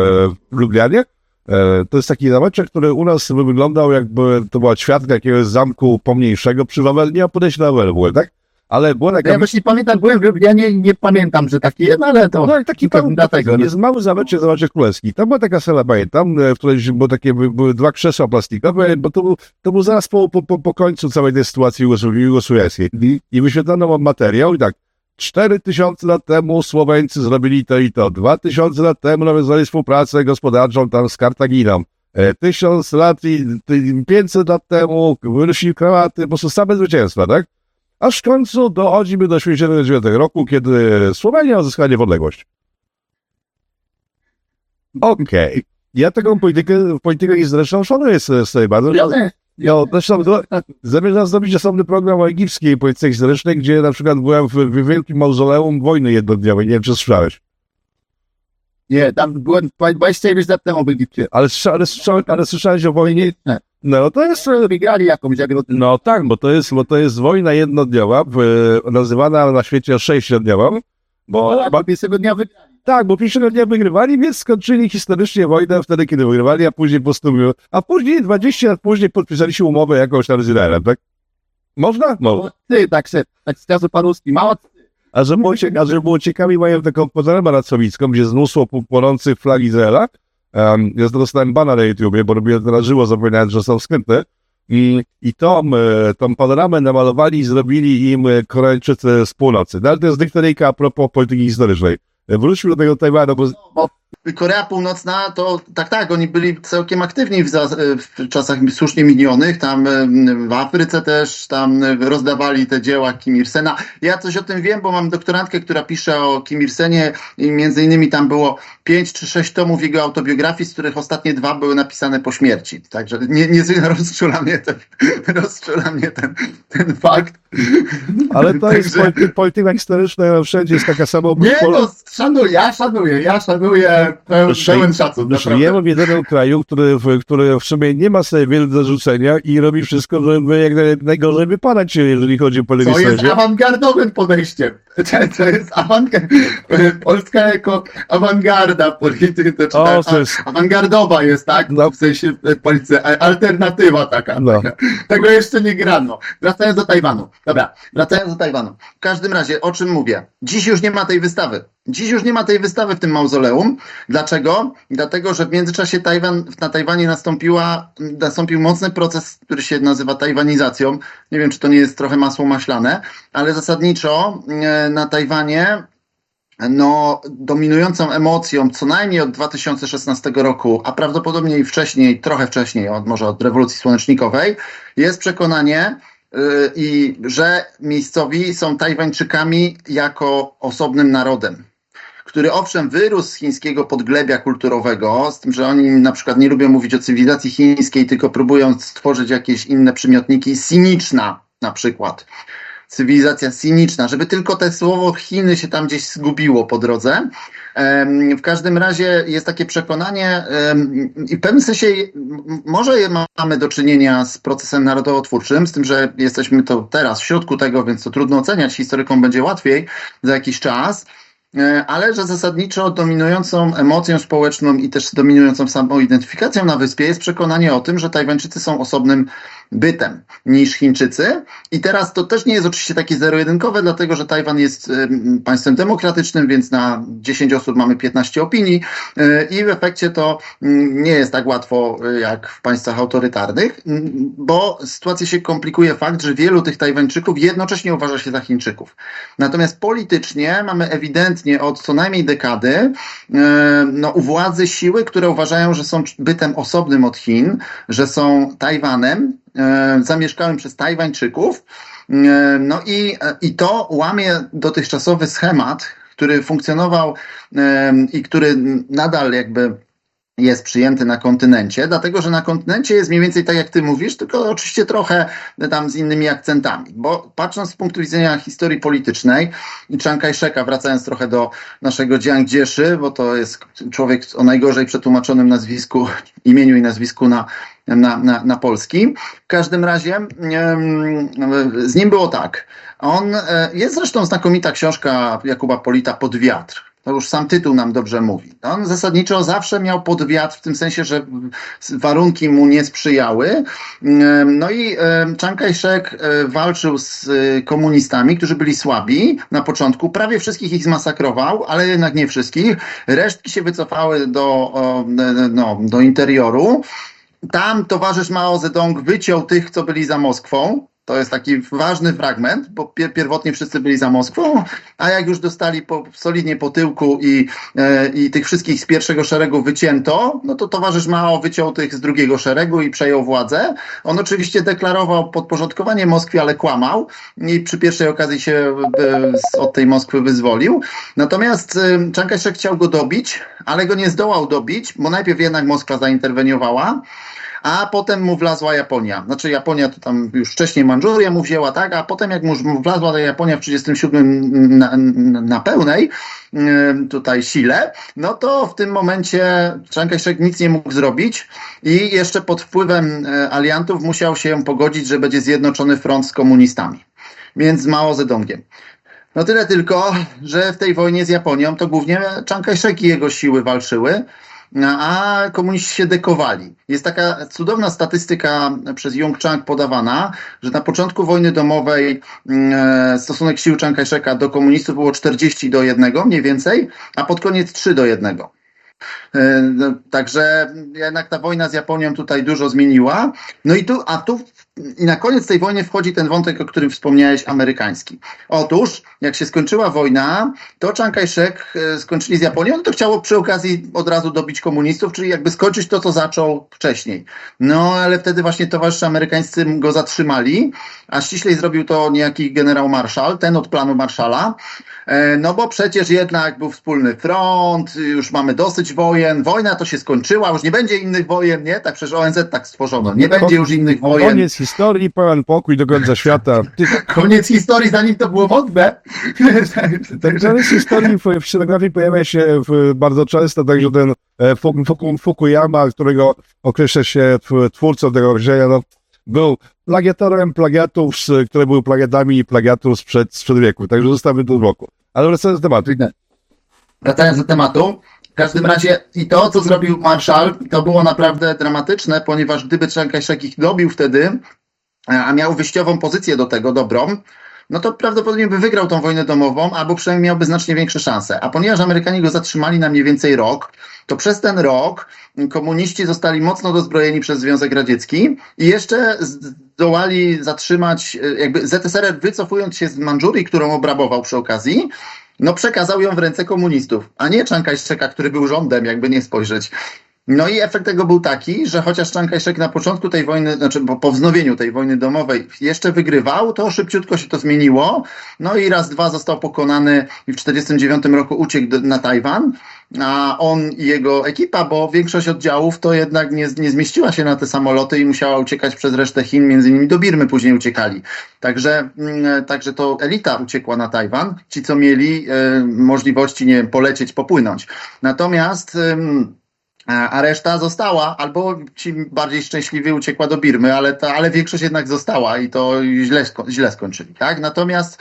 w Lublianie. E, to jest taki zameczek, który u nas wyglądał jakby to była ćwiartka jakiegoś zamku pomniejszego przy Wawelu, nie ma podejść na Wawelu były, tak? Ale była taka... Ja właśnie pamiętam, byłem w Lublianie i nie pamiętam, że taki jest, ale to... No i taki to tam, dlatego, no. jest mały zameczek, zameczek królewski. Tam była taka sala, pamiętam, e, w której były takie, by- były dwa krzesła plastikowe, bo to był, to był zaraz po, po, po, po końcu całej tej sytuacji jugosł- jugosłowiańskiej. I wyświetlano mam materiał i tak, cztery tysiące lat temu Słoweńcy zrobili to i to, dwa tysiące lat temu nawiązali współpracę gospodarczą tam z Kartaginą, e, tysiąc lat i ty- pięćset lat temu wyrusili krawaty, po prostu same zwycięstwa, tak? Aż w końcu dochodzimy do tysiąc dziewięćset siedemdziesiątego dziewiątego roku, kiedy Słowenia uzyskała niepodległość. Okej. Ja taką politykę, politykę zresztą szanuję z tej bardzo. Ja zresztą do, zamierzam zrobić osobny program o egipskiej polityce historycznej, gdzie na przykład byłem w, w wielkim mauzoleum wojny jednodniowej. Nie wiem, czy słyszałeś. Nie, tam byłem dwadzieścia dziewięć lat temu w Egipcie. Ale, słysza- ale, słyszałeś, ale słyszałeś o wojnie? Nie. No to jest... Wygrali jakąś, jak No tak, bo to jest, bo to jest wojna jednodniowa, w, nazywana na świecie sześciodniową, bo ale dwudziestego dnia wygrali. Tak, bo pierwszego dnia wygrywali, więc skończyli historycznie wojnę wtedy, kiedy wygrywali, a później po prostu, a później dwadzieścia lat później podpisali się umowę jakąś tam z Izraelem, tak? Można? Można. Ty, tak se, tak skazał panuski, mało. A że było, a że było ciekawie, mają taką pozoramę racowicką, gdzie znusło płonących flag Izraela. Um, ja dostałem bana na YouTubie, bo robiłem to na żywo, zapomniałem, że są skryte. I, i tą, tą panoramę namalowali i zrobili im Koreańczycy z północy. No, ale to jest dyktoryjka a propos polityki historycznej. Wróćmy do tego Tajwanu, bo... bo Korea Północna to tak, tak, oni byli całkiem aktywni w, za, w czasach słusznie minionych, tam w Afryce też, tam rozdawali te dzieła Kim Il-sena. Ja coś o tym wiem, bo mam doktorantkę, która pisze o Kim Il-senie i między innymi tam było pięć czy sześć tomów jego autobiografii, z których ostatnie dwa były napisane po śmierci. Także nie, nie rozczula mnie ten, rozczula mnie ten, ten fakt. Ale to jest Także... polity, polityka historyczna, wszędzie jest taka sama... Nie, no, szanuję, ja szanuję, ja szanuję pełen, pełen szacun. Żyjemy w jedynym kraju, który, który w sumie nie ma sobie wiele do zarzucenia i robi wszystko, żeby jak najgorzej wypadać, jeżeli chodzi o politykę. To jest awangardowym podejściem. To jest awangard... Polska jako awangarda polityki. To czy o, to jest... Awangardowa jest, tak? No. W sensie polityce. Alternatywa taka, no. taka. Tego jeszcze nie grano. Wracając do Tajwanu. Dobra, wracając do Tajwanu. W każdym razie, o czym mówię? Dziś już nie ma tej wystawy. Dziś już nie ma tej wystawy w tym mauzoleum. Dlaczego? Dlatego, że w międzyczasie Tajwan, na Tajwanie nastąpiła, nastąpił mocny proces, który się nazywa tajwanizacją. Nie wiem, czy to nie jest trochę masło maślane, ale zasadniczo na Tajwanie no, dominującą emocją co najmniej od dwa tysiące szesnastego roku, a prawdopodobnie i wcześniej, trochę wcześniej, od, może od rewolucji słonecznikowej, jest przekonanie, yy, i że miejscowi są Tajwańczykami jako osobnym narodem, który owszem wyrósł z chińskiego podglebia kulturowego, z tym, że oni na przykład nie lubią mówić o cywilizacji chińskiej, tylko próbują stworzyć jakieś inne przymiotniki, siniczna na przykład. Cywilizacja siniczna, żeby tylko te słowo Chiny się tam gdzieś zgubiło po drodze. W każdym razie jest takie przekonanie i w pewnym sensie może mamy do czynienia z procesem narodowo-twórczym, z tym, że jesteśmy to teraz w środku tego, więc to trudno oceniać, historykom będzie łatwiej za jakiś czas, ale że zasadniczo dominującą emocją społeczną i też dominującą samoidentyfikacją na wyspie jest przekonanie o tym, że Tajwańczycy są osobnym bytem niż Chińczycy. I teraz to też nie jest oczywiście takie zero-jedynkowe, dlatego że Tajwan jest państwem demokratycznym, więc na dziesięć osób mamy piętnaście opinii i w efekcie to nie jest tak łatwo jak w państwach autorytarnych, bo sytuacja się komplikuje fakt, że wielu tych Tajwańczyków jednocześnie uważa się za Chińczyków. Natomiast politycznie mamy ewidentnie od co najmniej dekady no, u władzy siły, które uważają, że są bytem osobnym od Chin, że są Tajwanem, zamieszkałym przez Tajwańczyków. No i, i to łamie dotychczasowy schemat, który funkcjonował i który nadal jakby jest przyjęty na kontynencie, dlatego że na kontynencie jest mniej więcej tak, jak ty mówisz, tylko oczywiście trochę tam z innymi akcentami, bo patrząc z punktu widzenia historii politycznej i Chiang Kai-sheka, wracając trochę do naszego Jiang Jieszy, bo to jest człowiek o najgorzej przetłumaczonym nazwisku, imieniu i nazwisku na Na, na, na polski. W każdym razie z nim było tak. On, jest zresztą znakomita książka Jakuba Polita Pod wiatr. To już sam tytuł nam dobrze mówi. On zasadniczo zawsze miał pod wiatr w tym sensie, że warunki mu nie sprzyjały. No i Chiang Kai-shek walczył z komunistami, którzy byli słabi na początku. Prawie wszystkich ich zmasakrował, ale jednak nie wszystkich. Resztki się wycofały do, no, do interioru. Tam towarzysz Mao Zedong wyciął tych, co byli za Moskwą. To jest taki ważny fragment, bo pier- pierwotnie wszyscy byli za Moskwą, a jak już dostali po, solidnie po tyłku i, e, i tych wszystkich z pierwszego szeregu wycięto, no to towarzysz Mao wyciął tych z drugiego szeregu i przejął władzę. On oczywiście deklarował podporządkowanie Moskwie, ale kłamał i przy pierwszej okazji się e, od tej Moskwy wyzwolił. Natomiast e, Chiang Kai-shek chciał go dobić, ale go nie zdołał dobić, bo najpierw jednak Moskwa zainterweniowała, a potem mu wlazła Japonia. Znaczy Japonia to tam już wcześniej Mandżuria mu wzięła, tak, a potem jak mu wlazła ta Japonia w trzydziestym siódmym na, na pełnej tutaj sile, no to w tym momencie Chiang Kai-shek nic nie mógł zrobić i jeszcze pod wpływem aliantów musiał się pogodzić, że będzie zjednoczony front z komunistami, więc z Mao Zedongiem. No tyle tylko, że w tej wojnie z Japonią to głównie Chiang Kai-shek i jego siły walczyły, a komuniści się dekowali. Jest taka cudowna statystyka przez Jung Chang podawana, że na początku wojny domowej stosunek sił Chiang Kai-sheka do komunistów było czterdzieści do jednego mniej więcej, a pod koniec trzy do jednego. Także jednak ta wojna z Japonią tutaj dużo zmieniła. No i tu, a tu i na koniec tej wojny wchodzi ten wątek, o którym wspomniałeś, amerykański. Otóż, jak się skończyła wojna, to Chiang Kai-shek skończyli z Japonią, no to chciało przy okazji od razu dobić komunistów, czyli jakby skończyć to, co zaczął wcześniej. No, ale wtedy właśnie towarzysze amerykańscy go zatrzymali, a ściślej zrobił to niejaki generał Marshall, ten od planu Marshalla, no bo przecież jednak był wspólny front, już mamy dosyć wojen, wojna to się skończyła, już nie będzie innych wojen, nie? Tak przecież O N Z tak stworzono, nie będzie już innych wojen. Koniec historii, pełen pokój do końca świata. Koniec historii, zanim to było modne. Tak, koniec historii w, w scenografii pojawia się w, bardzo często, także ten Fuku, Fuku, Fukuyama, którego określa się twórcą tego określenia, no, był plagiatorem plagiatów, które były plagiatami plagiatów sprzed, sprzed wieku, także zostawmy to z boku. Ale wracając do tematu. Wracając do tematu, w każdym razie i to, co zrobił Marshall, to było naprawdę dramatyczne, ponieważ gdyby Chiang Kai-shek ich dobił wtedy, a miał wyjściową pozycję do tego, dobrą, no to prawdopodobnie by wygrał tą wojnę domową, albo przynajmniej miałby znacznie większe szanse. A ponieważ Amerykanie go zatrzymali na mniej więcej rok, to przez ten rok komuniści zostali mocno dozbrojeni przez Związek Radziecki i jeszcze zdołali zatrzymać, jakby Z S R R wycofując się z Mandżurii, którą obrabował przy okazji, no przekazał ją w ręce komunistów, a nie Chiang Kai-sheka, który był rządem, jakby nie spojrzeć. No i efekt tego był taki, że chociaż Chiang Kai-shek na początku tej wojny, znaczy po, po wznowieniu tej wojny domowej jeszcze wygrywał, to szybciutko się to zmieniło. No i raz, dwa został pokonany i w tysiąc dziewięćset czterdziestym dziewiątym roku uciekł do, na Tajwan, a on i jego ekipa, bo większość oddziałów to jednak nie, nie zmieściła się na te samoloty i musiała uciekać przez resztę Chin, między innymi do Birmy później uciekali. Także, mm, także to elita uciekła na Tajwan, ci co mieli y, możliwości, nie wiem, polecieć, popłynąć. Natomiast y, a reszta została, albo ci bardziej szczęśliwi uciekła do Birmy, ale, ta, ale większość jednak została i to źle, źle skończyli. Tak? Natomiast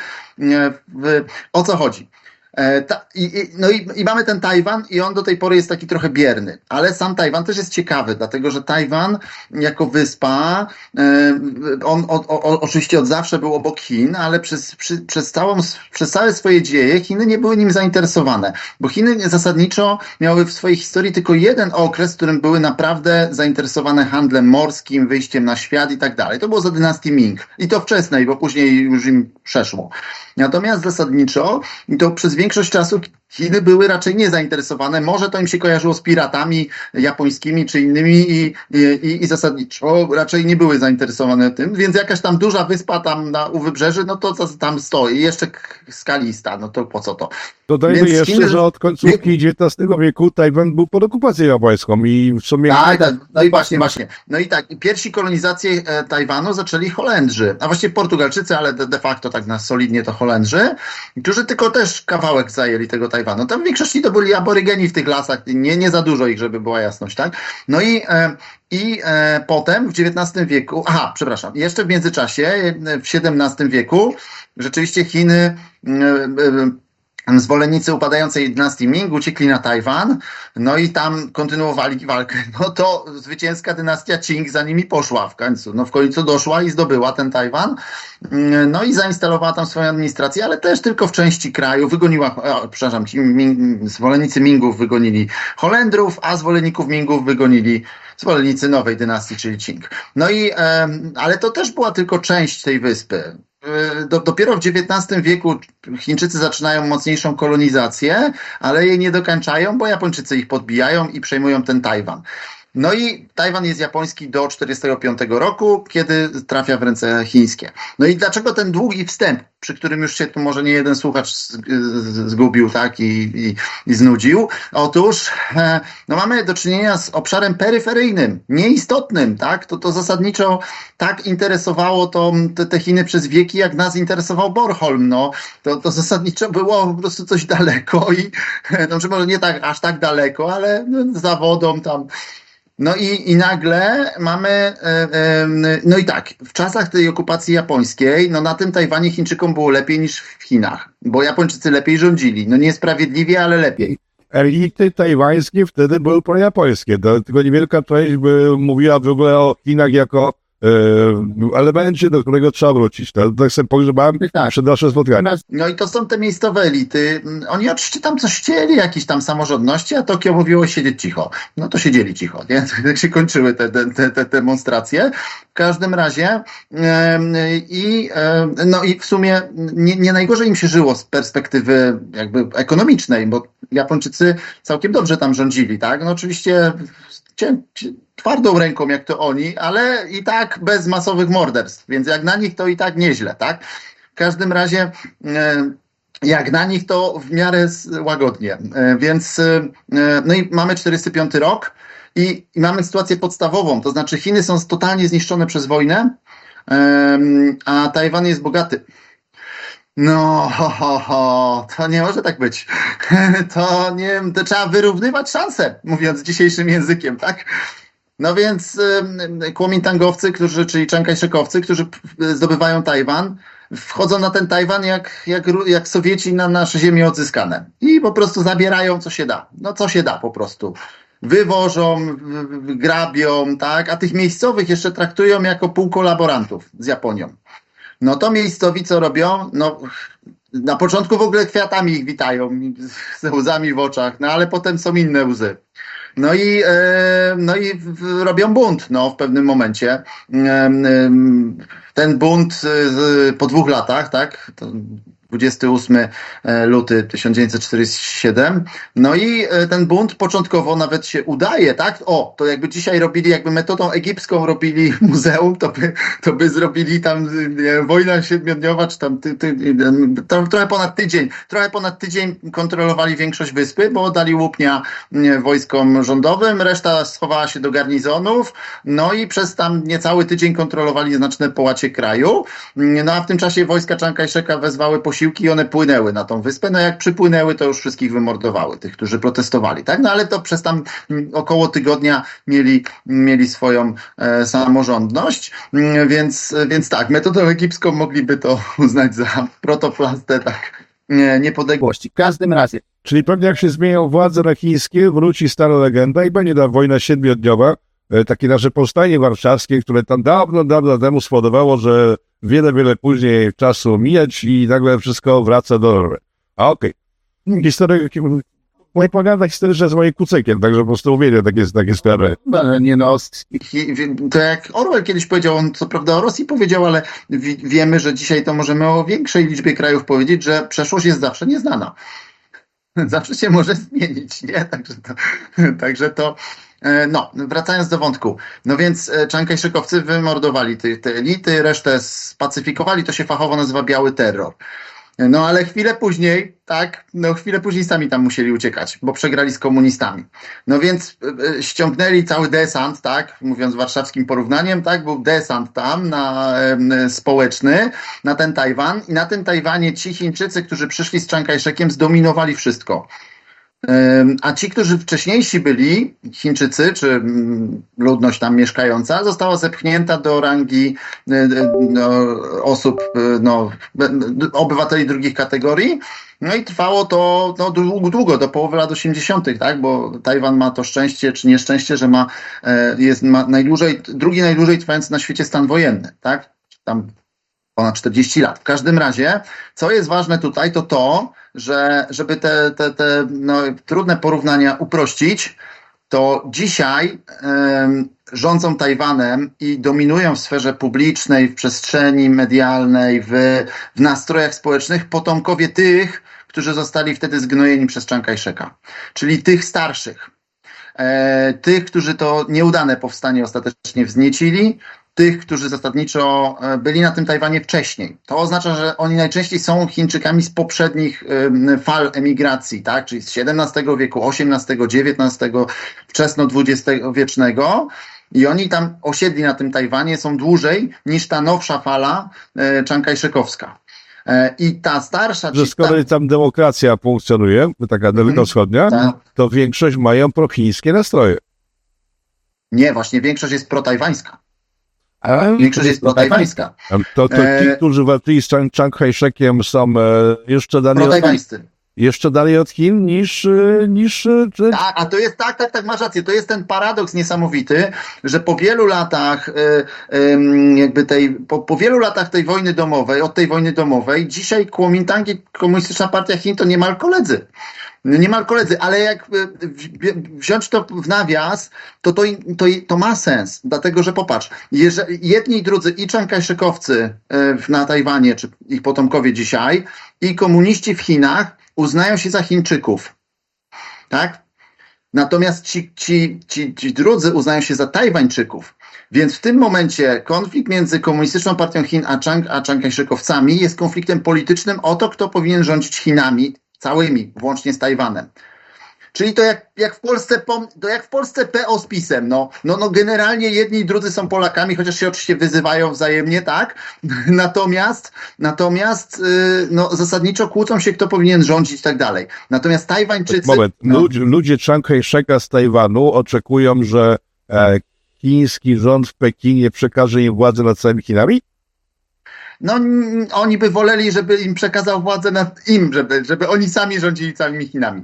w, o co chodzi? E, ta, i, i, no i, i mamy ten Tajwan i on do tej pory jest taki trochę bierny, ale sam Tajwan też jest ciekawy, dlatego że Tajwan jako wyspa, e, on o, o, oczywiście od zawsze był obok Chin, ale przez, przy, przez, całą, przez całe swoje dzieje Chiny nie były nim zainteresowane, bo Chiny zasadniczo miały w swojej historii tylko jeden okres, w którym były naprawdę zainteresowane handlem morskim, wyjściem na świat i tak dalej. To było za dynastii Ming i to wczesnej, bo później już im przeszło. Natomiast zasadniczo to przez większość czasu Chiny były raczej niezainteresowane. Może to im się kojarzyło z piratami japońskimi czy innymi i, i, i zasadniczo raczej nie były zainteresowane tym, więc jakaś tam duża wyspa tam na, u wybrzeży, no to tam stoi. I jeszcze skalista, no to po co to? Dodajmy więc jeszcze, Chiny, że od końcówki dziewiętnastego wieku Tajwan był pod okupacją japońską i w sumie... Tak, tak, no i właśnie, właśnie. No i tak, pierwsi kolonizację e, Tajwanu zaczęli Holendrzy, a właściwie Portugalczycy, ale de, de facto tak na solidnie to Holendrzy, którzy tylko też kawałek zajęli tego Tajwanu. Tam w większości to byli aborygeni w tych lasach, nie, nie za dużo ich, żeby była jasność, tak? No i, e, i e, potem w dziewiętnastym wieku, aha, przepraszam, jeszcze w międzyczasie, w siedemnastym wieku, rzeczywiście Chiny... E, e, Zwolennicy upadającej dynastii Ming uciekli na Tajwan, no i tam kontynuowali walkę. No to zwycięska dynastia Qing za nimi poszła w końcu. No w końcu doszła i zdobyła ten Tajwan. No i zainstalowała tam swoją administrację, ale też tylko w części kraju. Wygoniła, o, przepraszam, ci Ming, zwolennicy Mingów wygonili Holendrów, a zwolenników Mingów wygonili zwolennicy nowej dynastii, czyli Qing. No i, e, ale to też była tylko część tej wyspy. Do, dopiero w dziewiętnastym wieku Chińczycy zaczynają mocniejszą kolonizację, ale jej nie dokończają, bo Japończycy ich podbijają i przejmują ten Tajwan. No i Tajwan jest japoński do tysiąc dziewięćset czterdziestego piątego roku, kiedy trafia w ręce chińskie. No i dlaczego ten długi wstęp, przy którym już się tu może nie jeden słuchacz zgubił, tak, i, i, i znudził? Otóż no mamy do czynienia z obszarem peryferyjnym, nieistotnym, tak? To, to zasadniczo tak interesowało to, te, te Chiny przez wieki, jak nas interesował Bornholm. No, to, to zasadniczo było po prostu coś daleko i, no, może nie tak, aż tak daleko, ale no, za wodą tam. No i, i nagle mamy, e, e, no i tak, w czasach tej okupacji japońskiej, no na tym Tajwanie Chińczykom było lepiej niż w Chinach, bo Japończycy lepiej rządzili. No niesprawiedliwie, ale lepiej. Elity tajwańskie wtedy były projapońskie. To, tylko niewielka część by mówiła w ogóle o Chinach jako e, elemencie, do którego trzeba wrócić. To, tak sobie pogrzebałem Tak. przed naszym spotkaniem. No i to są te miejscowe elity. Oni oczywiście tam coś chcieli, jakieś tam samorządności, a Tokio mówiło siedzieć cicho. No to siedzieli cicho, nie? Tak się kończyły te, te, te, te demonstracje. W każdym razie e, i, e, no i w sumie nie, nie najgorzej im się żyło z perspektywy jakby ekonomicznej, bo Japończycy całkiem dobrze tam rządzili, tak? No oczywiście cię, cię, twardą ręką jak to oni, ale i tak bez masowych morderstw, więc jak na nich to i tak nieźle, tak? W każdym razie e, jak na nich to w miarę łagodnie, e, więc e, no i mamy czterdziesty piąty rok i, i mamy sytuację podstawową, to znaczy Chiny są totalnie zniszczone przez wojnę, e, a Tajwan jest bogaty. No, ho, ho, ho, to nie może tak być. To nie, to trzeba wyrównywać szanse, mówiąc dzisiejszym językiem, tak? No więc y, kuomintangowcy, którzy, czyli Chiang-Kai-shekowcy, którzy zdobywają Tajwan, wchodzą na ten Tajwan jak, jak, jak Sowieci na nasze ziemie odzyskane. I po prostu zabierają, co się da. No co się da po prostu. Wywożą, grabią, tak? A tych miejscowych jeszcze traktują jako półkolaborantów z Japonią. No to miejscowi co robią? No na początku w ogóle kwiatami ich witają, z łzami w oczach, no ale potem są inne łzy. No i, e, no i w, robią bunt no, w pewnym momencie. E, e, ten bunt e, po dwóch latach, tak? To dwudziestego ósmego lutego tysiąc dziewięćset czterdziestego siódmego. No i ten bunt początkowo nawet się udaje, tak? O, to jakby dzisiaj robili, jakby metodą egipską robili muzeum, to by, to by zrobili tam nie, wojna siedmiodniowa, czy tam ty, ty, to, trochę ponad tydzień, trochę ponad tydzień kontrolowali większość wyspy, bo dali łupnia nie, wojskom rządowym, reszta schowała się do garnizonów, no i przez tam niecały tydzień kontrolowali znaczne połacie kraju. No a w tym czasie wojska Chiang Kai-sheka wezwały posiłki i one płynęły na tą wyspę. No jak przypłynęły, to już wszystkich wymordowały, tych, którzy protestowali, tak? No ale to przez tam około tygodnia mieli, mieli swoją e, samorządność, więc, więc tak, metodą egipską mogliby to uznać za protoplastę, tak, nie, niepodległości. W każdym razie. Czyli pewnie jak się zmienią władze na chińskie, wróci stara legenda i będzie ta wojna siedmiodniowa, takie nasze powstanie warszawskie, które tam dawno, dawno temu spowodowało, że wiele, wiele później czasu mijać i nagle wszystko wraca do normy. A okej. Okay. Historyk, mój pogadać historyczne z moim kucykiem, także po prostu uwielbiam takie, takie sprawy. No, nie no, to jak Orwell kiedyś powiedział, on co prawda o Rosji powiedział, ale wi- wiemy, że dzisiaj to możemy o większej liczbie krajów powiedzieć, że przeszłość jest zawsze nieznana. Zawsze się może zmienić, nie? Także to, także to no, wracając do wątku. No więc Chiang Kai-shekowcy wymordowali te, te elity, resztę spacyfikowali, to się fachowo nazywa biały terror. No ale chwilę później, tak, no chwilę później sami tam musieli uciekać, bo przegrali z komunistami. No więc e, ściągnęli cały desant, tak, mówiąc warszawskim porównaniem, tak, był desant tam na e, społeczny, na ten Tajwan i na tym Tajwanie ci Chińczycy, którzy przyszli z Chiang Kai-shekiem, zdominowali wszystko. A ci, którzy wcześniejsi byli, Chińczycy, czy ludność tam mieszkająca, została zepchnięta do rangi no, osób, no, obywateli drugich kategorii. No i trwało to no, długo, długo, do połowy lat osiemdziesiątych, tak? Bo Tajwan ma to szczęście, czy nieszczęście, że ma, jest, ma najdłużej, drugi najdłużej trwający na świecie stan wojenny, tak? Tam ponad czterdzieści lat. W każdym razie, co jest ważne tutaj, to to, że żeby te, te, te no, trudne porównania uprościć, to dzisiaj um, rządzą Tajwanem i dominują w sferze publicznej, w przestrzeni medialnej, w, w nastrojach społecznych potomkowie tych, którzy zostali wtedy zgnojeni przez Chiang Kai-sheka, czyli tych starszych, e, tych, którzy to nieudane powstanie ostatecznie wzniecili, tych, którzy zasadniczo byli na tym Tajwanie wcześniej. To oznacza, że oni najczęściej są Chińczykami z poprzednich fal emigracji, tak? Czyli z siedemnastego wieku, osiemnastego, dziewiętnastego, wczesno dwudziestowiecznego. I oni tam osiedli na tym Tajwanie, są dłużej niż ta nowsza fala Chiang Kai-shekowska. I ta starsza... Że skoro ta... tam demokracja funkcjonuje, taka dalekowschodnia, mm, to większość mają prochińskie nastroje. Nie, właśnie większość jest protajwańska. A, Większość jest protajwańska. To, to ci, którzy walczyli z Chiang, Chiang Kai-shekiem, są e, jeszcze dalej od, Protajwańscy. jeszcze dalej od Chin niż... niż czy... Tak, a to jest, tak, tak, tak, masz rację, to jest ten paradoks niesamowity, że po wielu latach y, y, jakby tej, po, po wielu latach tej wojny domowej, od tej wojny domowej, dzisiaj Kuomintang i Komunistyczna Partia Chin to niemal koledzy. Niemal koledzy, ale jak wziąć to w nawias, to to, to to ma sens, dlatego że popatrz, jeżeli jedni i drudzy, i Chiang Kai-szekowcy na Tajwanie, czy ich potomkowie dzisiaj, i komuniści w Chinach uznają się za Chińczyków, tak? Natomiast ci, ci, ci, ci drudzy uznają się za Tajwańczyków. Więc w tym momencie konflikt między Komunistyczną Partią Chin a Chiang, a Chiang Kai-szekowcami jest konfliktem politycznym o to, kto powinien rządzić Chinami całymi, włącznie z Tajwanem. Czyli to jak, jak w Polsce, to jak w Polsce P O z PiS-em, no, no, no generalnie jedni i drudzy są Polakami, chociaż się oczywiście wyzywają wzajemnie, tak? Natomiast, natomiast yy, no, zasadniczo kłócą się, kto powinien rządzić i tak dalej. Natomiast Tajwańczycy... Moment, no, ludzie, ludzie Chiang Kai-sheka z Tajwanu oczekują, że e, chiński rząd w Pekinie przekaże im władzę nad całymi Chinami? No, oni by woleli, żeby im przekazał władzę nad im, żeby, żeby oni sami rządzili całymi Chinami.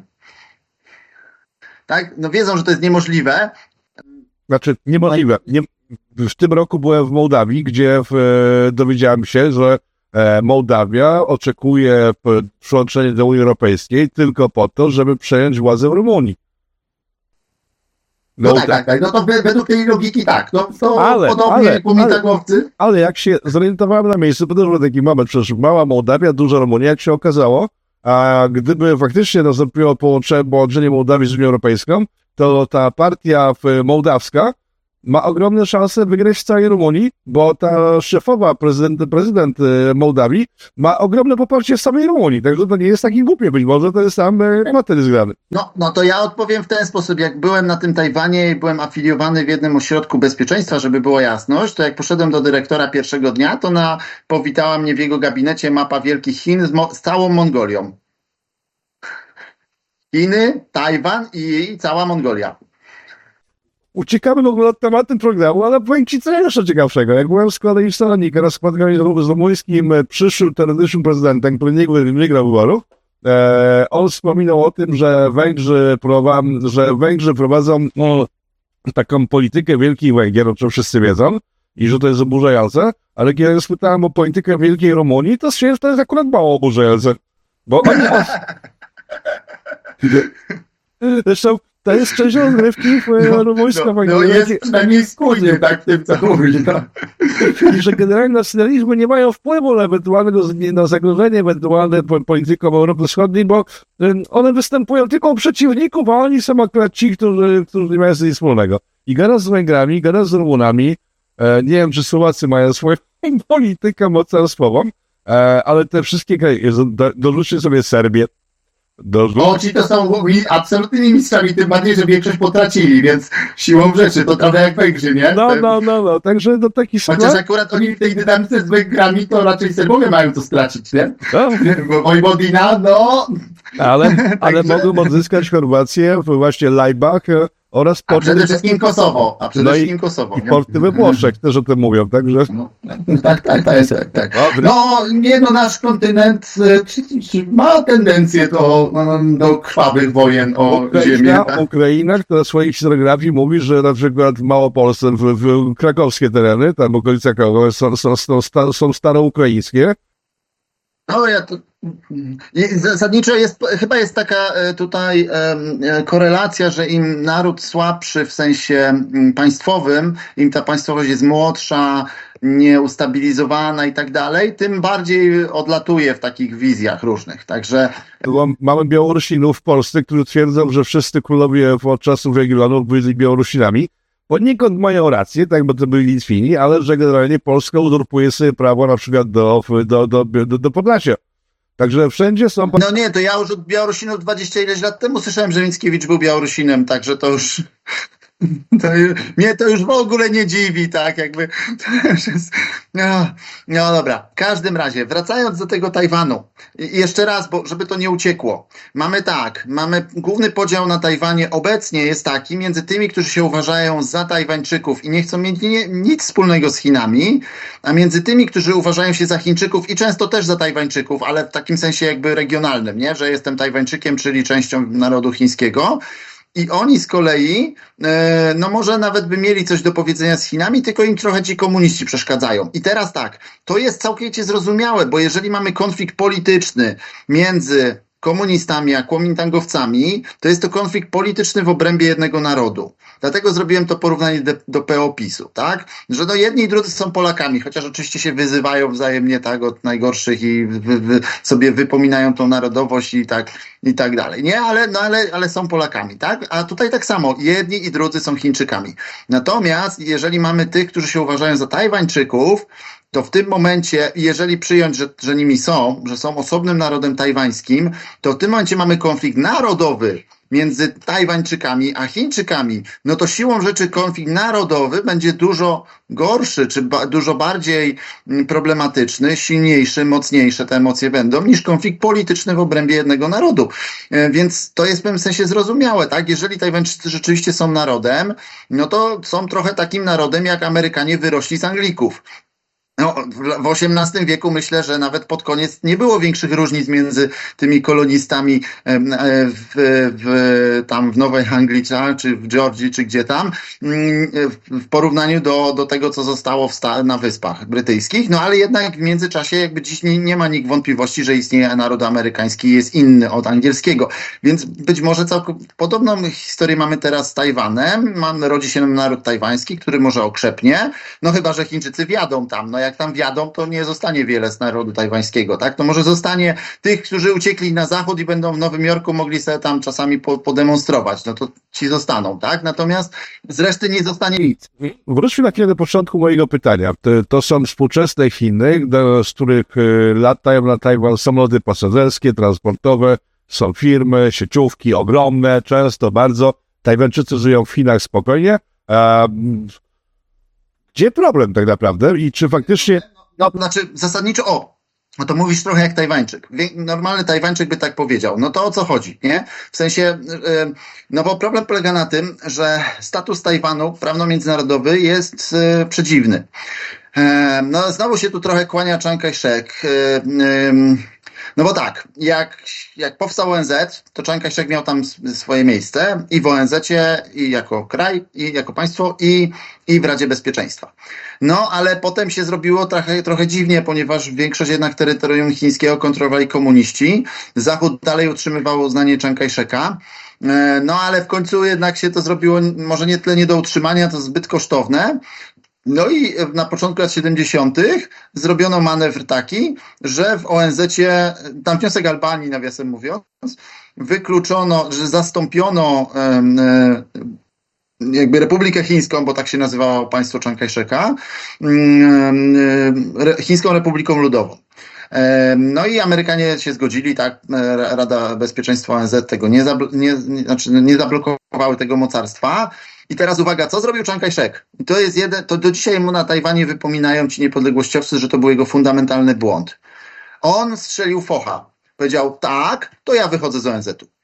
Tak? No wiedzą, że to jest niemożliwe. Znaczy, niemożliwe. Nie, w tym roku byłem w Mołdawii, gdzie w, dowiedziałem się, że e, Mołdawia oczekuje przyłączenia do Unii Europejskiej tylko po to, żeby przejąć władzę w Rumunii. No, no tak, tak, tak. No to według tej logiki tak. No to ale, podobnie ale, komintagowcy. Ale, ale jak się zorientowałem na miejscu, to też był taki moment, przecież mała Mołdawia, duża Rumunia, jak się okazało, a gdyby faktycznie nastąpiło połączenie, połączenie Mołdawii z Unią Europejską, to ta partia mołdawska ma ogromne szanse wygrać w całej Rumunii, bo ta szefowa prezydent, prezydent Mołdawii ma ogromne poparcie w samej Rumunii, także to nie jest taki głupie, być może to jest sam materyzm zgrany. No, no to ja odpowiem w ten sposób, jak byłem na tym Tajwanie i byłem afiliowany w jednym ośrodku bezpieczeństwa, żeby była jasność, to jak poszedłem do dyrektora pierwszego dnia, to na, powitała mnie w jego gabinecie mapa Wielkich Chin z, mo, z całą Mongolią. Chiny, Tajwan i cała Mongolia. Uciekamy w ogóle od tematu programu, ale powiem ci co jeszcze ciekawszego. Jak byłem w składzie Salonika, raz spotkałem się z rumuńskim przyszłym teoretycznym prezydentem, który nie wygrał wyborów, e, on wspominał o tym, że Węgrzy, prowadzą, że Węgrzy prowadzą no, taką politykę Wielkich Węgier, o czym wszyscy wiedzą, i że to jest oburzające, ale kiedy spytałem o politykę Wielkiej Rumunii, to się to jest akurat mało oburzające. Bo oni... Zresztą to jest część rozgrywki w no, rumuńska no, no jest przynajmniej spójnie, tak, w tym co mówi. No. I że generalnie nacjonalizmy nie mają wpływu na ewentualnego na zagrożenie ewentualne polityką Europy Wschodniej, bo one występują tylko u przeciwników, a oni są akurat ci, którzy, którzy nie mają z nic wspólnego. I gada z Węgrami, gada z Rumunami, e, nie wiem, czy Słowacy mają swoją politykę mocarstwową, e, ale te wszystkie kraje, do, dorzućcie sobie Serbię. O, ci to są absolutnymi mistrzami, tym bardziej, że większość potracili, więc siłą rzeczy to trochę jak Węgrzy, nie? No, no, no, no, także do taki skład... Chociaż akurat oni w tej dynamice z Węgrami to raczej Serbowie mają to stracić, nie? No. Bo Wojwodina, no... Ale, ale także... mogą odzyskać Chorwację, właśnie Laibach oraz... A przede wszystkim Kosowo, a przede no wszystkim Kosowo. I porty we Włoszech też o tym mówią, także... No, tak, tak, tak, tak, tak. No, nie, no nasz kontynent ma tendencję do, do krwawych wojen o Ukraina, ziemię. Tak? Ukraina, która w swojej historiografii mówi, że na przykład w Małopolsce, w, w krakowskie tereny, tam okolice Krakowa są, są, są, są staroukraińskie. No, ja to... Zasadniczo jest, chyba jest taka tutaj korelacja, że im naród słabszy w sensie państwowym, im ta państwowość jest młodsza, nieustabilizowana i tak dalej, tym bardziej odlatuje w takich wizjach różnych. Także... Mamy Białorusinów w Polsce, którzy twierdzą, że wszyscy królowie od czasów Jagiellonów byli Białorusinami. Poniekąd mają rację, tak, bo to byli Litwini, ale że generalnie Polska uzurpuje sobie prawo na przykład do, do, do, do, do Podlasia. Także wszędzie są... No nie, to ja już od Białorusinów dwadzieścia ileś lat temu słyszałem, że Mickiewicz był Białorusinem, także to już... To, ju- mnie to już w ogóle nie dziwi, tak, jakby, to już jest, no, no dobra, w każdym razie, wracając do tego Tajwanu, i jeszcze raz, bo żeby to nie uciekło, mamy tak, mamy główny podział na Tajwanie obecnie jest taki, między tymi, którzy się uważają za Tajwańczyków i nie chcą mieć nie, nic wspólnego z Chinami, a między tymi, którzy uważają się za Chińczyków i często też za Tajwańczyków, ale w takim sensie jakby regionalnym, nie, że jestem Tajwańczykiem, czyli częścią narodu chińskiego. I oni z kolei, e, no może nawet by mieli coś do powiedzenia z Chinami, tylko im trochę ci komuniści przeszkadzają. I teraz tak, to jest całkowicie zrozumiałe, bo jeżeli mamy konflikt polityczny między komunistami a kuomintangowcami, to jest to konflikt polityczny w obrębie jednego narodu. Dlatego zrobiłem to porównanie do, do P O PiSu, tak? Że no jedni i drudzy są Polakami, chociaż oczywiście się wyzywają wzajemnie tak od najgorszych i wy, wy, sobie wypominają tą narodowość i tak, i tak dalej. Nie, ale, no ale, ale są Polakami, tak? A tutaj tak samo, jedni i drudzy są Chińczykami. Natomiast jeżeli mamy tych, którzy się uważają za Tajwańczyków, to w tym momencie, jeżeli przyjąć, że, że nimi są, że są osobnym narodem tajwańskim, to w tym momencie mamy konflikt narodowy między Tajwańczykami a Chińczykami. No to siłą rzeczy konflikt narodowy będzie dużo gorszy, czy ba- dużo bardziej mm, problematyczny, silniejszy, mocniejsze te emocje będą, niż konflikt polityczny w obrębie jednego narodu. E, Więc to jest w pewnym sensie zrozumiałe, tak? Jeżeli Tajwańczycy rzeczywiście są narodem, no to są trochę takim narodem, jak Amerykanie wyrośli z Anglików. No, w w osiemnastym wieku myślę, że nawet pod koniec nie było większych różnic między tymi kolonistami em, e, w, w, tam w Nowej Anglii, czy w Georgii, czy gdzie tam, mm, w w porównaniu do, do tego, co zostało w sta- na Wyspach Brytyjskich. No ale jednak w międzyczasie jakby dziś nie, nie ma nikt wątpliwości, że istnieje naród amerykański i jest inny od angielskiego. Więc być może całkiem podobną historię mamy teraz z Tajwanem. Mam, rodzi się naród tajwański, który może okrzepnie, no chyba że Chińczycy wjadą tam. No jak tam wjadą, to nie zostanie wiele z narodu tajwańskiego, tak? To może zostanie tych, którzy uciekli na zachód i będą w Nowym Jorku mogli sobie tam czasami po, podemonstrować. No to ci zostaną, tak? Natomiast z reszty nie zostanie nic. Wróćmy na chwilę do początku mojego pytania. To, to są współczesne Chiny, do, z których y, latają na Tajwan samoloty pasażerskie, transportowe, są firmy, sieciówki ogromne, często bardzo. Tajwańczycy żyją w Chinach spokojnie. A, mm, gdzie problem tak naprawdę i czy faktycznie... No, znaczy zasadniczo, o, no to mówisz trochę jak Tajwańczyk. Wie- Normalny Tajwańczyk by tak powiedział. No to o co chodzi, nie? W sensie, yy, no bo problem polega na tym, że status Tajwanu prawno-międzynarodowy jest yy, przedziwny. Yy, no znowu się tu trochę kłania Chiang Kai-shek. Yy, yy, no bo tak, jak, jak powstał O N Z, to Chiang Kai-shek miał tam s- swoje miejsce i w O N Z-cie, i jako kraj, i jako państwo, i, i w Radzie Bezpieczeństwa. No, ale potem się zrobiło trochę, trochę dziwnie, ponieważ większość jednak terytorium chińskiego kontrolowali komuniści. Zachód dalej utrzymywał uznanie Chiang Kai-sheka. E, No, ale w końcu jednak się to zrobiło może nie tyle nie do utrzymania, to zbyt kosztowne. No i na początku lat siedemdziesiątych zrobiono manewr taki, że w O N Z-cie, tam wniosek Albanii, nawiasem mówiąc, wykluczono, że zastąpiono em, e, jakby Republikę Chińską, bo tak się nazywało państwo Chiang Kai-sheka, mm, e, Chińską Republiką Ludową. E, No i Amerykanie się zgodzili, tak, e, Rada Bezpieczeństwa O N Z tego nie, zabl- nie, nie, znaczy nie zablokowały tego mocarstwa. I teraz uwaga, co zrobił Chiang Kai-shek? I to jest jeden, to do dzisiaj mu na Tajwanie wypominają ci niepodległościowcy, że to był jego fundamentalny błąd. On strzelił focha. Powiedział, tak, to ja wychodzę z O N Z-u.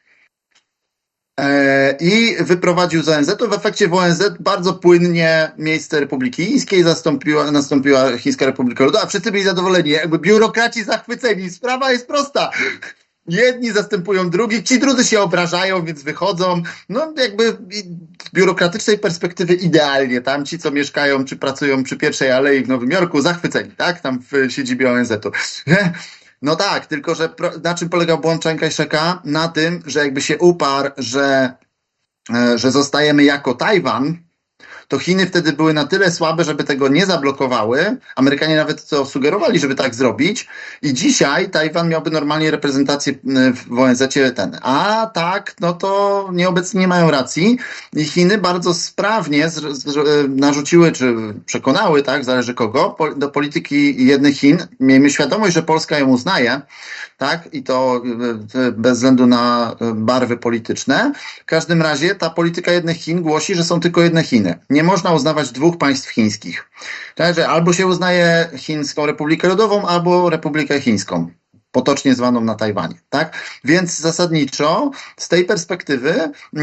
E, I wyprowadził z O N Z-u. W efekcie w O N Z bardzo płynnie miejsce Republiki Chińskiej zastąpiła, nastąpiła Chińska Republika Ludowa. Wszyscy byli zadowoleni, jakby biurokraci zachwyceni. Sprawa jest prosta. Jedni zastępują drugich, ci drudzy się obrażają, więc wychodzą. No jakby z biurokratycznej perspektywy idealnie. Tam ci, co mieszkają czy pracują przy Pierwszej Alei w Nowym Jorku, zachwyceni, tak? Tam w siedzibie O N Z-u. No tak, tylko że pro, na czym polegał błąd Chiang Kai-sheka? Na tym, że jakby się uparł, że, e, że zostajemy jako Tajwan, to Chiny wtedy były na tyle słabe, żeby tego nie zablokowały. Amerykanie nawet to sugerowali, żeby tak zrobić. I dzisiaj Tajwan miałby normalnie reprezentację w O N Z-cie ten. A tak, no to nieobecnie nie mają racji. I Chiny bardzo sprawnie z, z, narzuciły, czy przekonały, tak, zależy kogo, po, do polityki jednych Chin. Miejmy świadomość, że Polska ją uznaje, tak, i to bez względu na barwy polityczne. W każdym razie ta polityka jednych Chin głosi, że są tylko jedne Chiny. Nie można uznawać dwóch państw chińskich. Także albo się uznaje Chińską Republikę Ludową, albo Republikę Chińską, potocznie zwaną na Tajwanie, tak? Więc zasadniczo z tej perspektywy yy,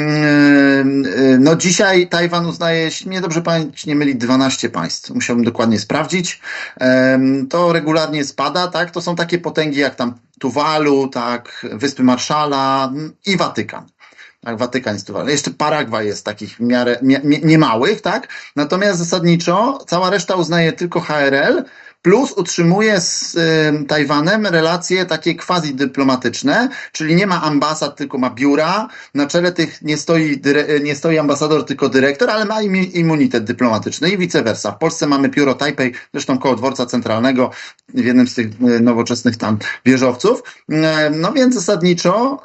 yy, no dzisiaj Tajwan uznaje, mnie dobrze pamięć nie myli, dwanaście państw. Musiałbym dokładnie sprawdzić. Yy, to regularnie spada, tak? To są takie potęgi jak tam Tuwalu, tak? Wyspy Marszala i Watykan. Tak, Watykan jest tu. Jeszcze Paragwaj jest takich w miarę nie, nie, nie małych, tak? Natomiast zasadniczo cała reszta uznaje tylko H R L, plus utrzymuje z y, Tajwanem relacje takie quasi-dyplomatyczne, czyli nie ma ambasad, tylko ma biura. Na czele tych nie stoi, dyre, nie stoi ambasador, tylko dyrektor, ale ma im, immunitet dyplomatyczny i vice versa. W Polsce mamy biuro Tajpej, zresztą koło dworca centralnego, w jednym z tych y, nowoczesnych tam wieżowców. Y, no więc zasadniczo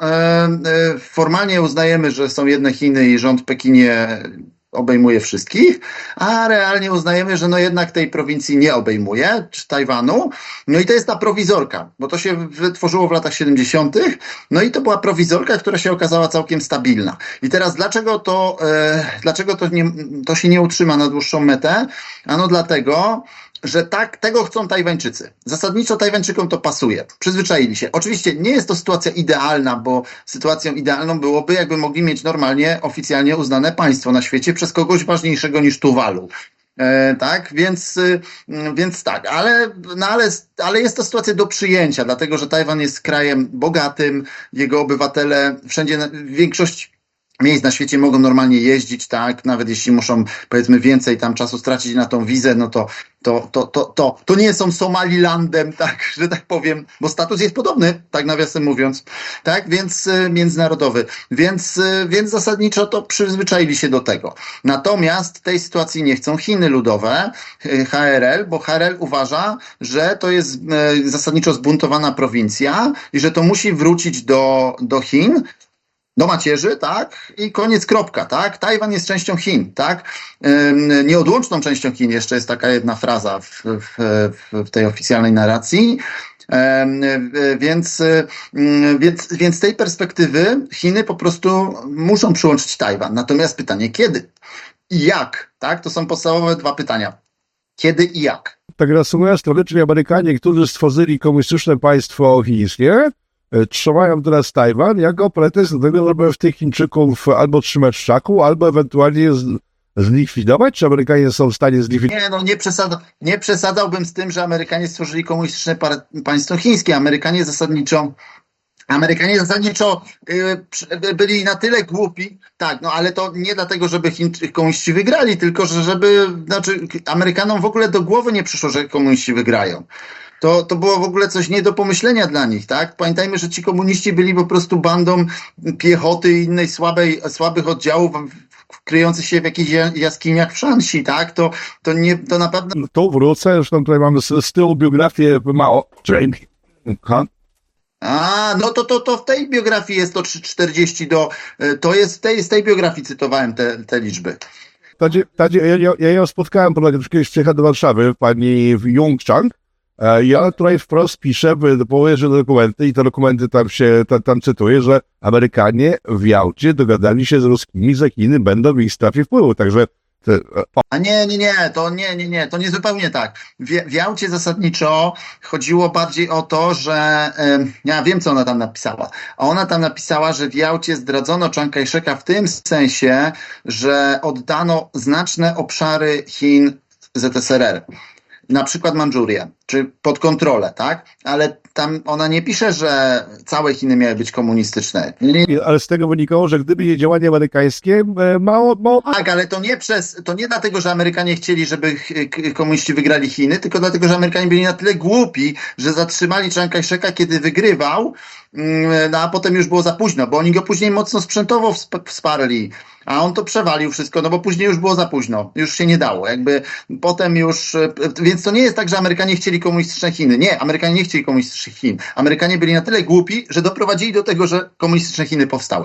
y, y, formalnie uznajemy, że są jedne Chiny i rząd w Pekinie obejmuje wszystkich, a realnie uznajemy, że no jednak tej prowincji nie obejmuje, czy Tajwanu. No i to jest ta prowizorka, bo to się wytworzyło w latach siedemdziesiątych. No i to była prowizorka, która się okazała całkiem stabilna. I teraz dlaczego to, e, dlaczego to, nie, to się nie utrzyma na dłuższą metę? Ano dlatego, że tak, tego chcą Tajwańczycy. Zasadniczo Tajwańczykom to pasuje. Przyzwyczaili się. Oczywiście nie jest to sytuacja idealna, bo sytuacją idealną byłoby, jakby mogli mieć normalnie, oficjalnie uznane państwo na świecie przez kogoś ważniejszego niż Tuwalu. E, tak, więc, y, więc tak, ale, no ale, ale jest to sytuacja do przyjęcia, dlatego że Tajwan jest krajem bogatym, jego obywatele wszędzie, większość miejsc na świecie mogą normalnie jeździć, tak, nawet jeśli muszą, powiedzmy, więcej tam czasu stracić na tą wizę, no to to, to, to, to, to nie są Somalilandem, tak, że tak powiem, bo status jest podobny, tak nawiasem mówiąc, tak, więc y, międzynarodowy, więc, y, więc zasadniczo to przyzwyczaili się do tego. Natomiast tej sytuacji nie chcą Chiny Ludowe, y, H R L, bo H R L uważa, że to jest y, zasadniczo zbuntowana prowincja i że to musi wrócić do, do Chin, do macierzy, tak, i koniec, kropka, tak, Tajwan jest częścią Chin, tak, ym, nieodłączną częścią Chin, jeszcze jest taka jedna fraza w, w, w tej oficjalnej narracji, ym, y, więc, y, więc, więc z tej perspektywy Chiny po prostu muszą przyłączyć Tajwan, natomiast pytanie kiedy i jak, tak, to są podstawowe dwa pytania, kiedy i jak. Tak reasumując, teoretycznie Amerykanie, którzy stworzyli komunistyczne państwo chińskie, trzymają teraz Tajwan jako pretekst do tego, żeby w tych Chińczyków albo trzymać w szaku, albo ewentualnie z, zlikwidować? Czy Amerykanie są w stanie zlikwidować? Nie, no nie, przesada, nie przesadzałbym z tym, że Amerykanie stworzyli komunistyczne par- państwo chińskie. Amerykanie zasadniczo Amerykanie zasadniczo y, byli na tyle głupi, tak, no ale to nie dlatego, żeby Chińczycy, komuniści wygrali, tylko że żeby, znaczy Amerykanom w ogóle do głowy nie przyszło, że komuniści wygrają. To, to było w ogóle coś nie do pomyślenia dla nich, tak? Pamiętajmy, że ci komuniści byli po prostu bandą piechoty i innej słabej, słabych oddziałów kryjących się w jakichś jaskiniach w Shanxi, tak? To, to nie, to naprawdę... No to wrócę, zresztą tutaj mamy z, z tyłu biografię mało. Ha? A, no to, to, to w tej biografii jest to czterdzieści do... To jest w tej, z tej biografii cytowałem te, te liczby. Tadzie, tadzie, ja, ja, ja ją spotkałem, bo kiedyś przyjechałem do Warszawy, pani w Yongchang. Ja tutaj wprost piszę, powołuję się do dokumenty i te dokumenty tam się, tam, tam cytuję, że Amerykanie w Jałcie dogadali się z ruskimi, że Chiny będą w ich strefie wpływu, także... Te... A nie, nie, nie, to nie, nie, nie, to nie zupełnie tak. W, w Jałcie zasadniczo chodziło bardziej o to, że, y, ja wiem, co ona tam napisała, a ona tam napisała, że w Jałcie zdradzono Chiang Kai-sheka w tym sensie, że oddano znaczne obszary Chin Z S R R. Na przykład Mandżurię. czy pod kontrolę, tak? Ale tam ona nie pisze, że całe Chiny miały być komunistyczne. Nie, Ale z tego wynikało, że gdyby nie działania amerykańskie, e, mało, mało... tak, ale to nie przez, to nie dlatego, że Amerykanie chcieli, żeby ch- k- komuniści wygrali Chiny, tylko dlatego, że Amerykanie byli na tyle głupi, że zatrzymali Chiang Kai-sheka, kiedy wygrywał, mm, no a potem już było za późno, bo oni go później mocno sprzętowo wsp- wsparli, a on to przewalił wszystko, no bo później już było za późno, już się nie dało, jakby potem już, e, więc to nie jest tak, że Amerykanie chcieli komunistyczne Chiny, nie, Amerykanie nie chcieli komunistycznych Chin, Amerykanie byli na tyle głupi, że doprowadzili do tego, że komunistyczne Chiny powstały.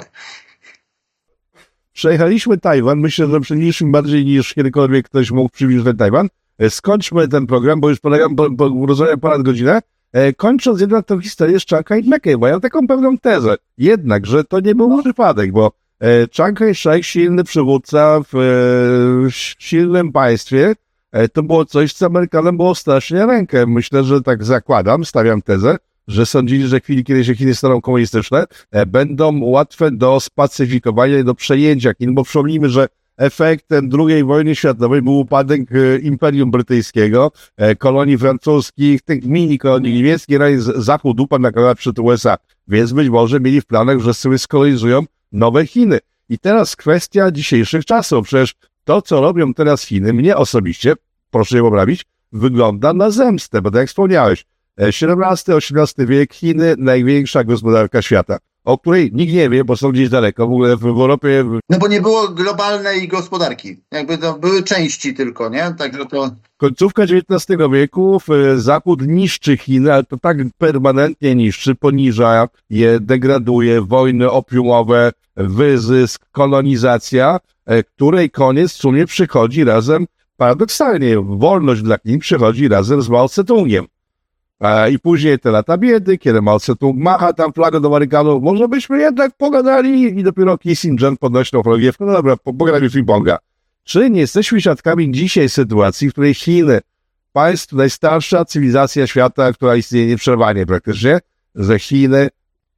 Przejechaliśmy Tajwan, myślę, że przyjęliśmy bardziej niż kiedykolwiek ktoś mógł przybliżyć ten Tajwan. E, Skończmy ten program, bo już polegam, bo, bo rozmawiam ponad godzinę. E, Kończąc jednak tę historię z Chiang Kai-shekiem, bo ja mam taką pewną tezę. Jednak, że to nie był przypadek, bo e, Chiang Kai-shek, silny przywódca w e, silnym państwie, e, to było coś, co Amerykanom było strasznie rękę. Myślę, że tak zakładam, stawiam tezę, że sądzili, że w chwili, kiedy się Chiny staną komunistyczne, e, będą łatwe do spacyfikowania i do przejęcia Chin, bo przypomnijmy, że efektem drugiej wojny światowej był upadek e, Imperium Brytyjskiego, e, kolonii francuskich, tych mini kolonii niemieckich, no i z- Zachód upadł na kolana przed U S A, więc być może mieli w planach, że sobie skolonizują nowe Chiny. I teraz kwestia dzisiejszych czasów, przecież to, co robią teraz Chiny, mnie osobiście, proszę je poprawić, wygląda na zemstę, bo tak jak wspomniałeś, siedemnasty osiemnasty wiek, Chiny, największa gospodarka świata, o której nikt nie wie, bo są gdzieś daleko, w ogóle w Europie... w- No bo nie było globalnej gospodarki. Jakby to były części tylko, nie? Także to... Końcówka dziewiętnastego wieku, w- Zachód niszczy Chiny, ale to tak permanentnie niszczy, poniża je, degraduje, wojny opiumowe, wyzysk, kolonizacja, e, której koniec w sumie przychodzi razem, paradoksalnie, wolność dla Chin przychodzi razem z Mao Tse-tungiem. E, I później te lata biedy, kiedy Mao Tse-tung macha tam flagę do Amerykanów, może byśmy jednak pogadali i dopiero Kissinger podnosi tą flagę. No dobra, po- pogadajmy w ping-ponga. Czy nie jesteśmy świadkami dzisiaj sytuacji, w której Chiny, państwo, najstarsza cywilizacja świata, która istnieje nieprzerwanie praktycznie, że Chiny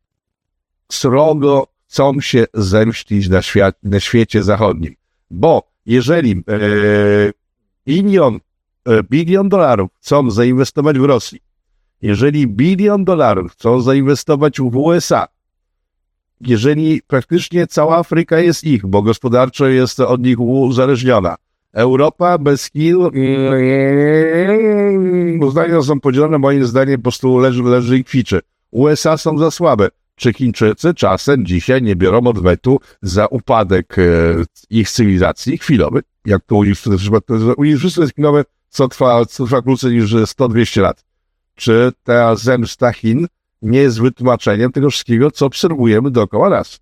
srogo chcą się zemścić na, świat, na świecie zachodnim? Bo jeżeli e, bilion, e, bilion dolarów chcą zainwestować w Rosji, jeżeli bilion dolarów chcą zainwestować w U S A, jeżeli praktycznie cała Afryka jest ich, bo gospodarczo jest od nich uzależniona, Europa bez Chin, uznania są podzielone, moim zdaniem po prostu leży, leży i kwiczy. U S A są za słabe. Czy Chińczycy czasem dzisiaj nie biorą odwetu za upadek e, ich cywilizacji chwilowy? Jak to u nich, u nich wszystko jest chwilowe, co trwa, co trwa krócej niż sto dwieście lat. Czy ta zemsta Chin nie jest wytłumaczeniem tego wszystkiego, co obserwujemy dookoła nas?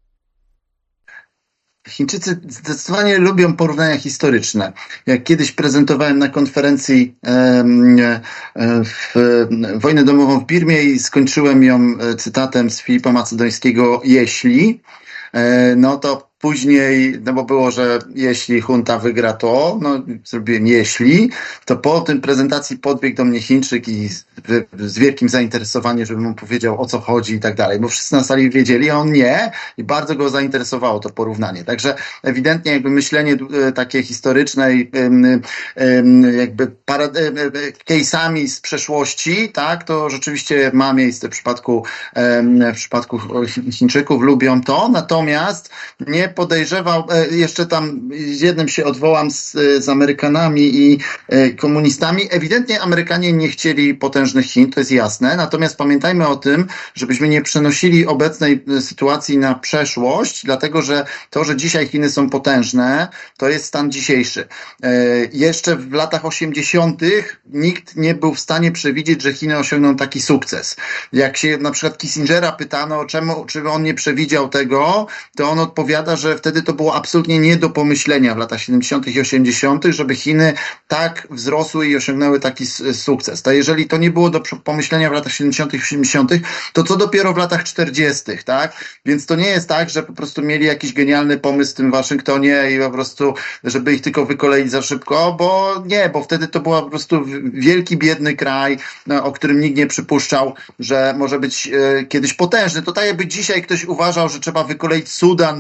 Chińczycy zdecydowanie lubią porównania historyczne. Jak kiedyś prezentowałem na konferencji em, e, w, wojnę domową w Birmie i skończyłem ją e, cytatem z Filipa Macedońskiego jeśli, e, no to później, no bo było, że jeśli junta wygra to, no zrobiłem jeśli, to po tym prezentacji podbiegł do mnie Chińczyk i z, z wielkim zainteresowaniem, żebym mu powiedział, o co chodzi i tak dalej, bo wszyscy na sali wiedzieli, a on nie i bardzo go zainteresowało to porównanie. Także ewidentnie jakby myślenie e, takie historyczne i em, em, jakby parad- e, e, case'ami z przeszłości, tak, to rzeczywiście ma miejsce w przypadku, em, w przypadku Chi- Chińczyków, lubią to, natomiast nie podejrzewał, e, jeszcze tam z jednym się odwołam z, z Amerykanami i e, komunistami. Ewidentnie Amerykanie nie chcieli potężnych Chin, to jest jasne, natomiast pamiętajmy o tym, żebyśmy nie przenosili obecnej e, sytuacji na przeszłość, dlatego że to, że dzisiaj Chiny są potężne, to jest stan dzisiejszy. E, jeszcze w latach osiemdziesiątych nikt nie był w stanie przewidzieć, że Chiny osiągną taki sukces. Jak się na przykład Kissingera pytano, czemu, czy on nie przewidział tego, to on odpowiada, że wtedy to było absolutnie nie do pomyślenia w latach siedemdziesiątych i osiemdziesiątych, żeby Chiny tak wzrosły i osiągnęły taki s- sukces. To jeżeli to nie było do przy- pomyślenia w latach siedemdziesiątych i osiemdziesiątych, to co dopiero w latach czterdziestych, tak? Więc to nie jest tak, że po prostu mieli jakiś genialny pomysł w tym Waszyngtonie i po prostu, żeby ich tylko wykoleić za szybko, bo nie, bo wtedy to był po prostu w- wielki, biedny kraj, no, o którym nikt nie przypuszczał, że może być e, kiedyś potężny. To tak jakby dzisiaj ktoś uważał, że trzeba wykoleić Sudan, bo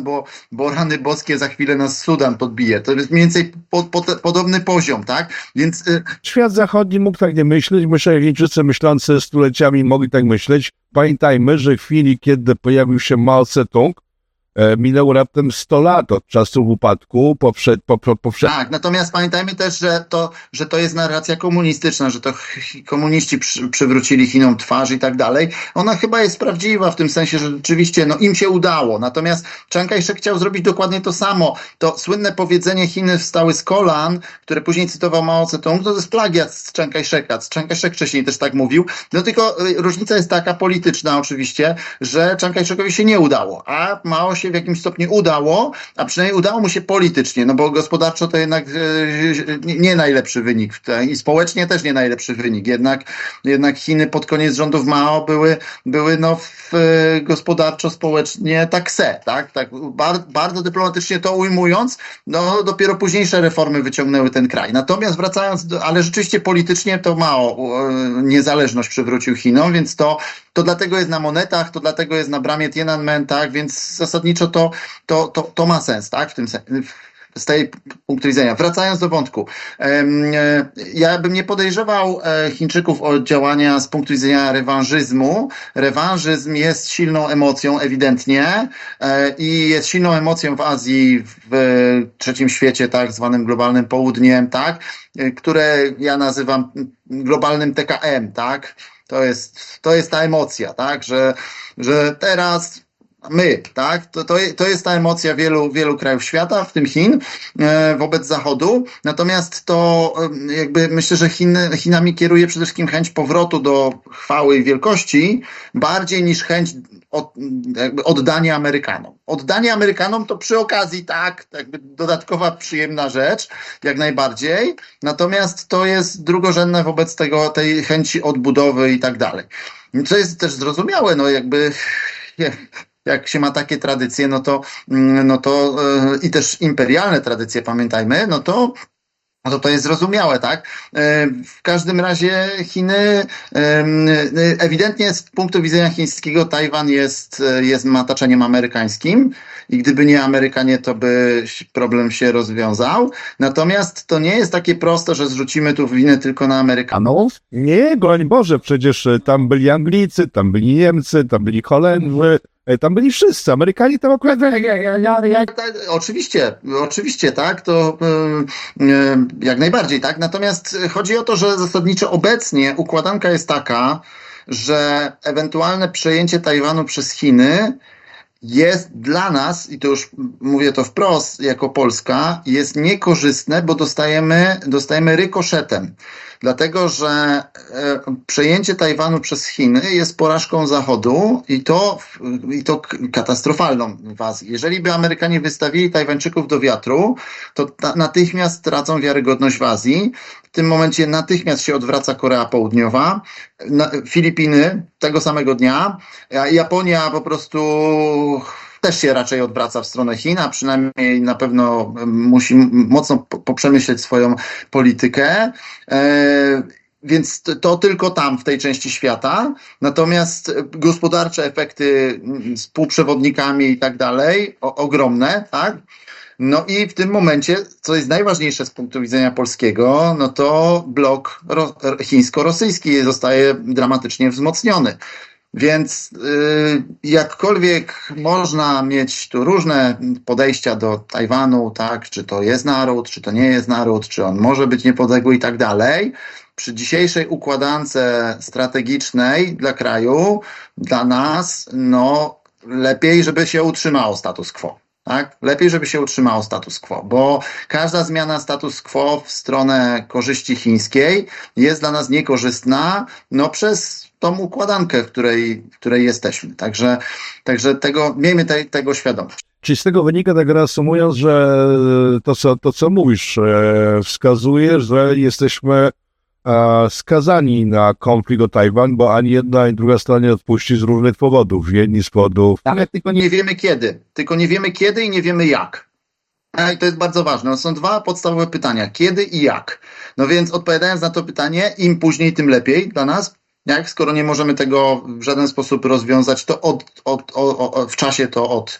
bo rany boskie, za chwilę nas Sudan podbije. To jest mniej więcej po, po, podobny poziom, tak? Więc... Y- Świat zachodni mógł tak nie myśleć, myślę, że Chińczycy myślący stuleciami mogli tak myśleć. Pamiętajmy, że w chwili, kiedy pojawił się Mao Tse-tung, minęło raptem sto lat od czasu upadku poprzed, poprzed, poprzed... Tak, natomiast pamiętajmy też, że to, że to jest narracja komunistyczna, że to komuniści przy, przywrócili Chinom twarz i tak dalej. Ona chyba jest prawdziwa w tym sensie, że rzeczywiście no, im się udało. Natomiast Chiang Kai-shek chciał zrobić dokładnie to samo. To słynne powiedzenie Chiny wstały z kolan, które później cytował Mao Tse-tung, to jest plagiat z Chiang Kai-sheka. Chiang Kai-shek wcześniej też tak mówił. No tylko różnica jest taka polityczna oczywiście, że Chiang Kai-shekowi się nie udało, a Mao się w jakimś stopniu udało, a przynajmniej udało mu się politycznie, no bo gospodarczo to jednak e, nie, nie najlepszy wynik i społecznie też nie najlepszy wynik. Jednak, jednak Chiny pod koniec rządów Mao były, były no w, e, gospodarczo, społecznie tak se, tak? tak bar, bardzo dyplomatycznie to ujmując, no dopiero późniejsze reformy wyciągnęły ten kraj. Natomiast wracając, do, ale rzeczywiście politycznie to Mao e, niezależność przywrócił Chinom, więc to To dlatego jest na monetach, to dlatego jest na bramie Tiananmen, tak, więc zasadniczo to, to, to, to ma sens, tak, w tym z tej punktu widzenia. Wracając do wątku. Ja bym nie podejrzewał Chińczyków o działania z punktu widzenia rewanżyzmu. Rewanżyzm jest silną emocją, ewidentnie, i jest silną emocją w Azji, w trzecim świecie, tak, zwanym globalnym południem, tak, które ja nazywam globalnym T K M, tak. To jest, to jest ta emocja, tak, że, że teraz my, tak, to, to, to jest ta emocja wielu, wielu krajów świata, w tym Chin, e, wobec Zachodu. Natomiast to e, jakby myślę, że Chin, Chinami kieruje przede wszystkim chęć powrotu do chwały i wielkości, bardziej niż chęć od, jakby oddania Amerykanom. Oddanie Amerykanom to przy okazji, tak, jakby dodatkowa przyjemna rzecz, jak najbardziej. Natomiast to jest drugorzędne wobec tego, tej chęci odbudowy i tak dalej. Co jest też zrozumiałe, no jakby... Jak się ma takie tradycje, no to, no to yy, i też imperialne tradycje, pamiętajmy, no to No to to jest zrozumiałe, tak? W każdym razie Chiny, ewidentnie z punktu widzenia chińskiego Tajwan jest, jest mataczeniem amerykańskim i gdyby nie Amerykanie, to by problem się rozwiązał. Natomiast to nie jest takie proste, że zrzucimy tu winę tylko na Amerykanów. Nie, broń Boże, przecież tam byli Anglicy, tam byli Niemcy, tam byli Holendrzy. Tam byli wszyscy, Amerykanie tam akurat... Oczywiście, oczywiście, tak, to yy, yy, jak najbardziej, tak, natomiast chodzi o to, że zasadniczo obecnie układanka jest taka, że ewentualne przejęcie Tajwanu przez Chiny jest dla nas, i to już mówię to wprost, jako Polska, jest niekorzystne, bo dostajemy, dostajemy rykoszetem. Dlatego, że e, przejęcie Tajwanu przez Chiny jest porażką Zachodu i to, i to katastrofalną w Azji. Jeżeli by Amerykanie wystawili Tajwańczyków do wiatru, to ta, natychmiast tracą wiarygodność w Azji. W tym momencie natychmiast się odwraca Korea Południowa, na, Filipiny tego samego dnia, a Japonia po prostu też się raczej odwraca w stronę Chin, a przynajmniej na pewno musi mocno poprzemyśleć swoją politykę. E, Więc to, to tylko tam, w tej części świata. Natomiast gospodarcze efekty z półprzewodnikami i tak dalej, o, ogromne, tak? No i w tym momencie, co jest najważniejsze z punktu widzenia polskiego, no to blok ro, chińsko-rosyjski zostaje dramatycznie wzmocniony. Więc yy, jakkolwiek można mieć tu różne podejścia do Tajwanu, tak, czy to jest naród, czy to nie jest naród, czy on może być niepodległy i tak dalej, przy dzisiejszej układance strategicznej dla kraju, dla nas, no lepiej, żeby się utrzymało status quo. Tak? Lepiej, żeby się utrzymało status quo, bo każda zmiana status quo w stronę korzyści chińskiej jest dla nas niekorzystna, no przez tą układankę, w której, w której jesteśmy. Także, także tego, miejmy te, tego świadomość. Czyli z tego wynika, tak reasumując, że to, co, to, co mówisz, e, wskazuje, że jesteśmy e, skazani na konflikt o Tajwan, bo ani jedna, ani druga strona nie odpuści z różnych powodów. Jedni z powodów... Ale tylko nie wiemy kiedy. Tylko nie wiemy kiedy i nie wiemy jak. I to jest bardzo ważne. Są dwa podstawowe pytania. Kiedy i jak? No więc odpowiadając na to pytanie, im później, tym lepiej dla nas. Jak? Skoro nie możemy tego w żaden sposób rozwiązać, to od, od, od, od, w czasie to od,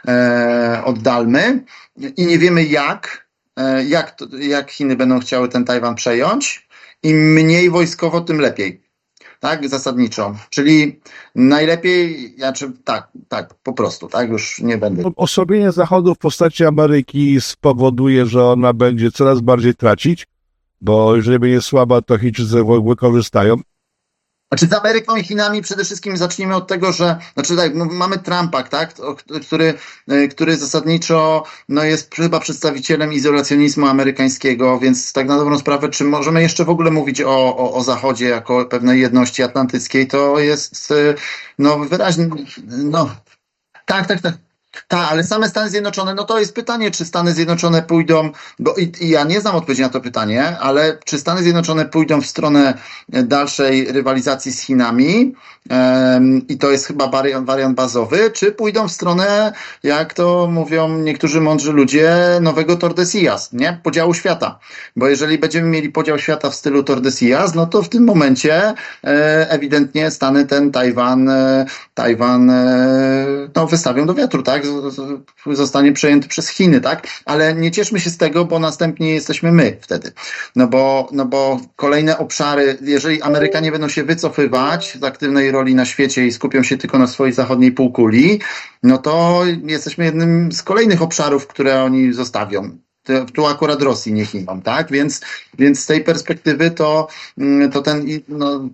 e, oddalmy i nie wiemy jak, e, jak, to, jak Chiny będą chciały ten Tajwan przejąć. Im mniej wojskowo, tym lepiej. Tak, zasadniczo. Czyli najlepiej, znaczy, tak, tak, po prostu, tak, już nie będę. Osłabienie Zachodu w postaci Ameryki spowoduje, że ona będzie coraz bardziej tracić, bo jeżeli będzie słaba, to Chińczycy wykorzystają. Znaczy z Ameryką i Chinami przede wszystkim zacznijmy od tego, że znaczy tak, no, mamy Trumpa, tak, który, który zasadniczo no, jest chyba przedstawicielem izolacjonizmu amerykańskiego, więc tak na dobrą sprawę, czy możemy jeszcze w ogóle mówić o, o, o Zachodzie jako pewnej jedności atlantyckiej, to jest no wyraźnie, no tak, tak, tak. Tak, ale same Stany Zjednoczone, no to jest pytanie, czy Stany Zjednoczone pójdą, bo i, i ja nie znam odpowiedzi na to pytanie, ale czy Stany Zjednoczone pójdą w stronę dalszej rywalizacji z Chinami um, i to jest chyba wariant, wariant bazowy, czy pójdą w stronę, jak to mówią niektórzy mądrzy ludzie, nowego Tordesillas, nie? Podziału świata. Bo jeżeli będziemy mieli podział świata w stylu Tordesillas, no to w tym momencie e, ewidentnie Stany ten Tajwan, e, Tajwan e, no, wystawią do wiatru, tak? Zostanie przejęty przez Chiny, tak? Ale nie cieszmy się z tego, bo następnie jesteśmy my wtedy. No bo, no bo kolejne obszary, jeżeli Amerykanie będą się wycofywać z aktywnej roli na świecie i skupią się tylko na swojej zachodniej półkuli, no to jesteśmy jednym z kolejnych obszarów, które oni zostawią. Tu akurat Rosji, nie Chinom, tak? Więc, więc z tej perspektywy to, to ten, no,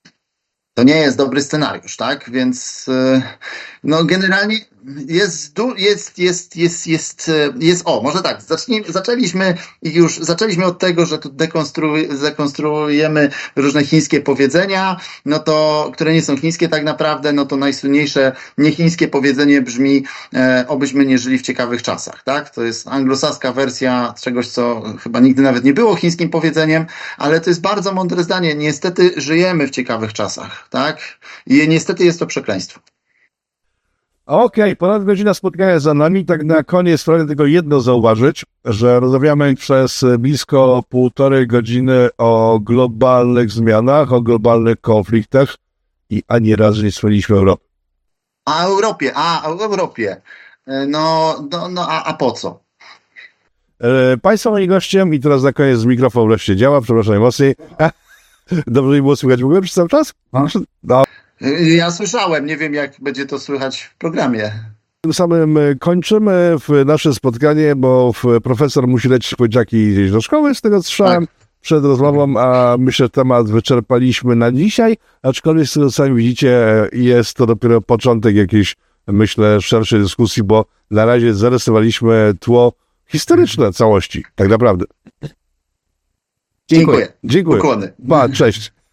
to nie jest dobry scenariusz, tak? Więc no generalnie jest, jest, jest, jest, jest, jest, o, może tak, zacznijmy, zaczęliśmy i już zaczęliśmy od tego, że tu dekonstruuj, dekonstruujemy różne chińskie powiedzenia, no to, które nie są chińskie tak naprawdę, no to najsłynniejsze niechińskie powiedzenie brzmi, e, obyśmy nie żyli w ciekawych czasach, tak? To jest anglosaska wersja czegoś, co chyba nigdy nawet nie było chińskim powiedzeniem, ale to jest bardzo mądre zdanie. Niestety żyjemy w ciekawych czasach, tak? I niestety jest to przekleństwo. Okej, okay, ponad godzina spotkania za nami. Tak na koniec pragnę tylko jedno zauważyć, że rozmawiamy przez blisko półtorej godziny o globalnych zmianach, o globalnych konfliktach i ani razu nie wspomnieliśmy o Europie. A Europie, a o Europie. No, no, no a, a po co? E, Państwo moim gościem i teraz na koniec mikrofon wreszcie działa, przepraszam najmocniej. Dobrze mi było słychać w ogóle przez cały czas? No. Ja słyszałem, nie wiem jak będzie to słychać w programie. Tym samym kończymy nasze spotkanie, bo profesor musi lecieć po dzieciaki i iść do szkoły, z tego co słyszałem tak. Przed rozmową, a myślę, że temat wyczerpaliśmy na dzisiaj, aczkolwiek z tego co sami widzicie, jest to dopiero początek jakiejś, myślę, szerszej dyskusji, bo na razie zarysowaliśmy tło historyczne całości, tak naprawdę. Dziękuję. Dziękuję. Ukłony. Ba, cześć.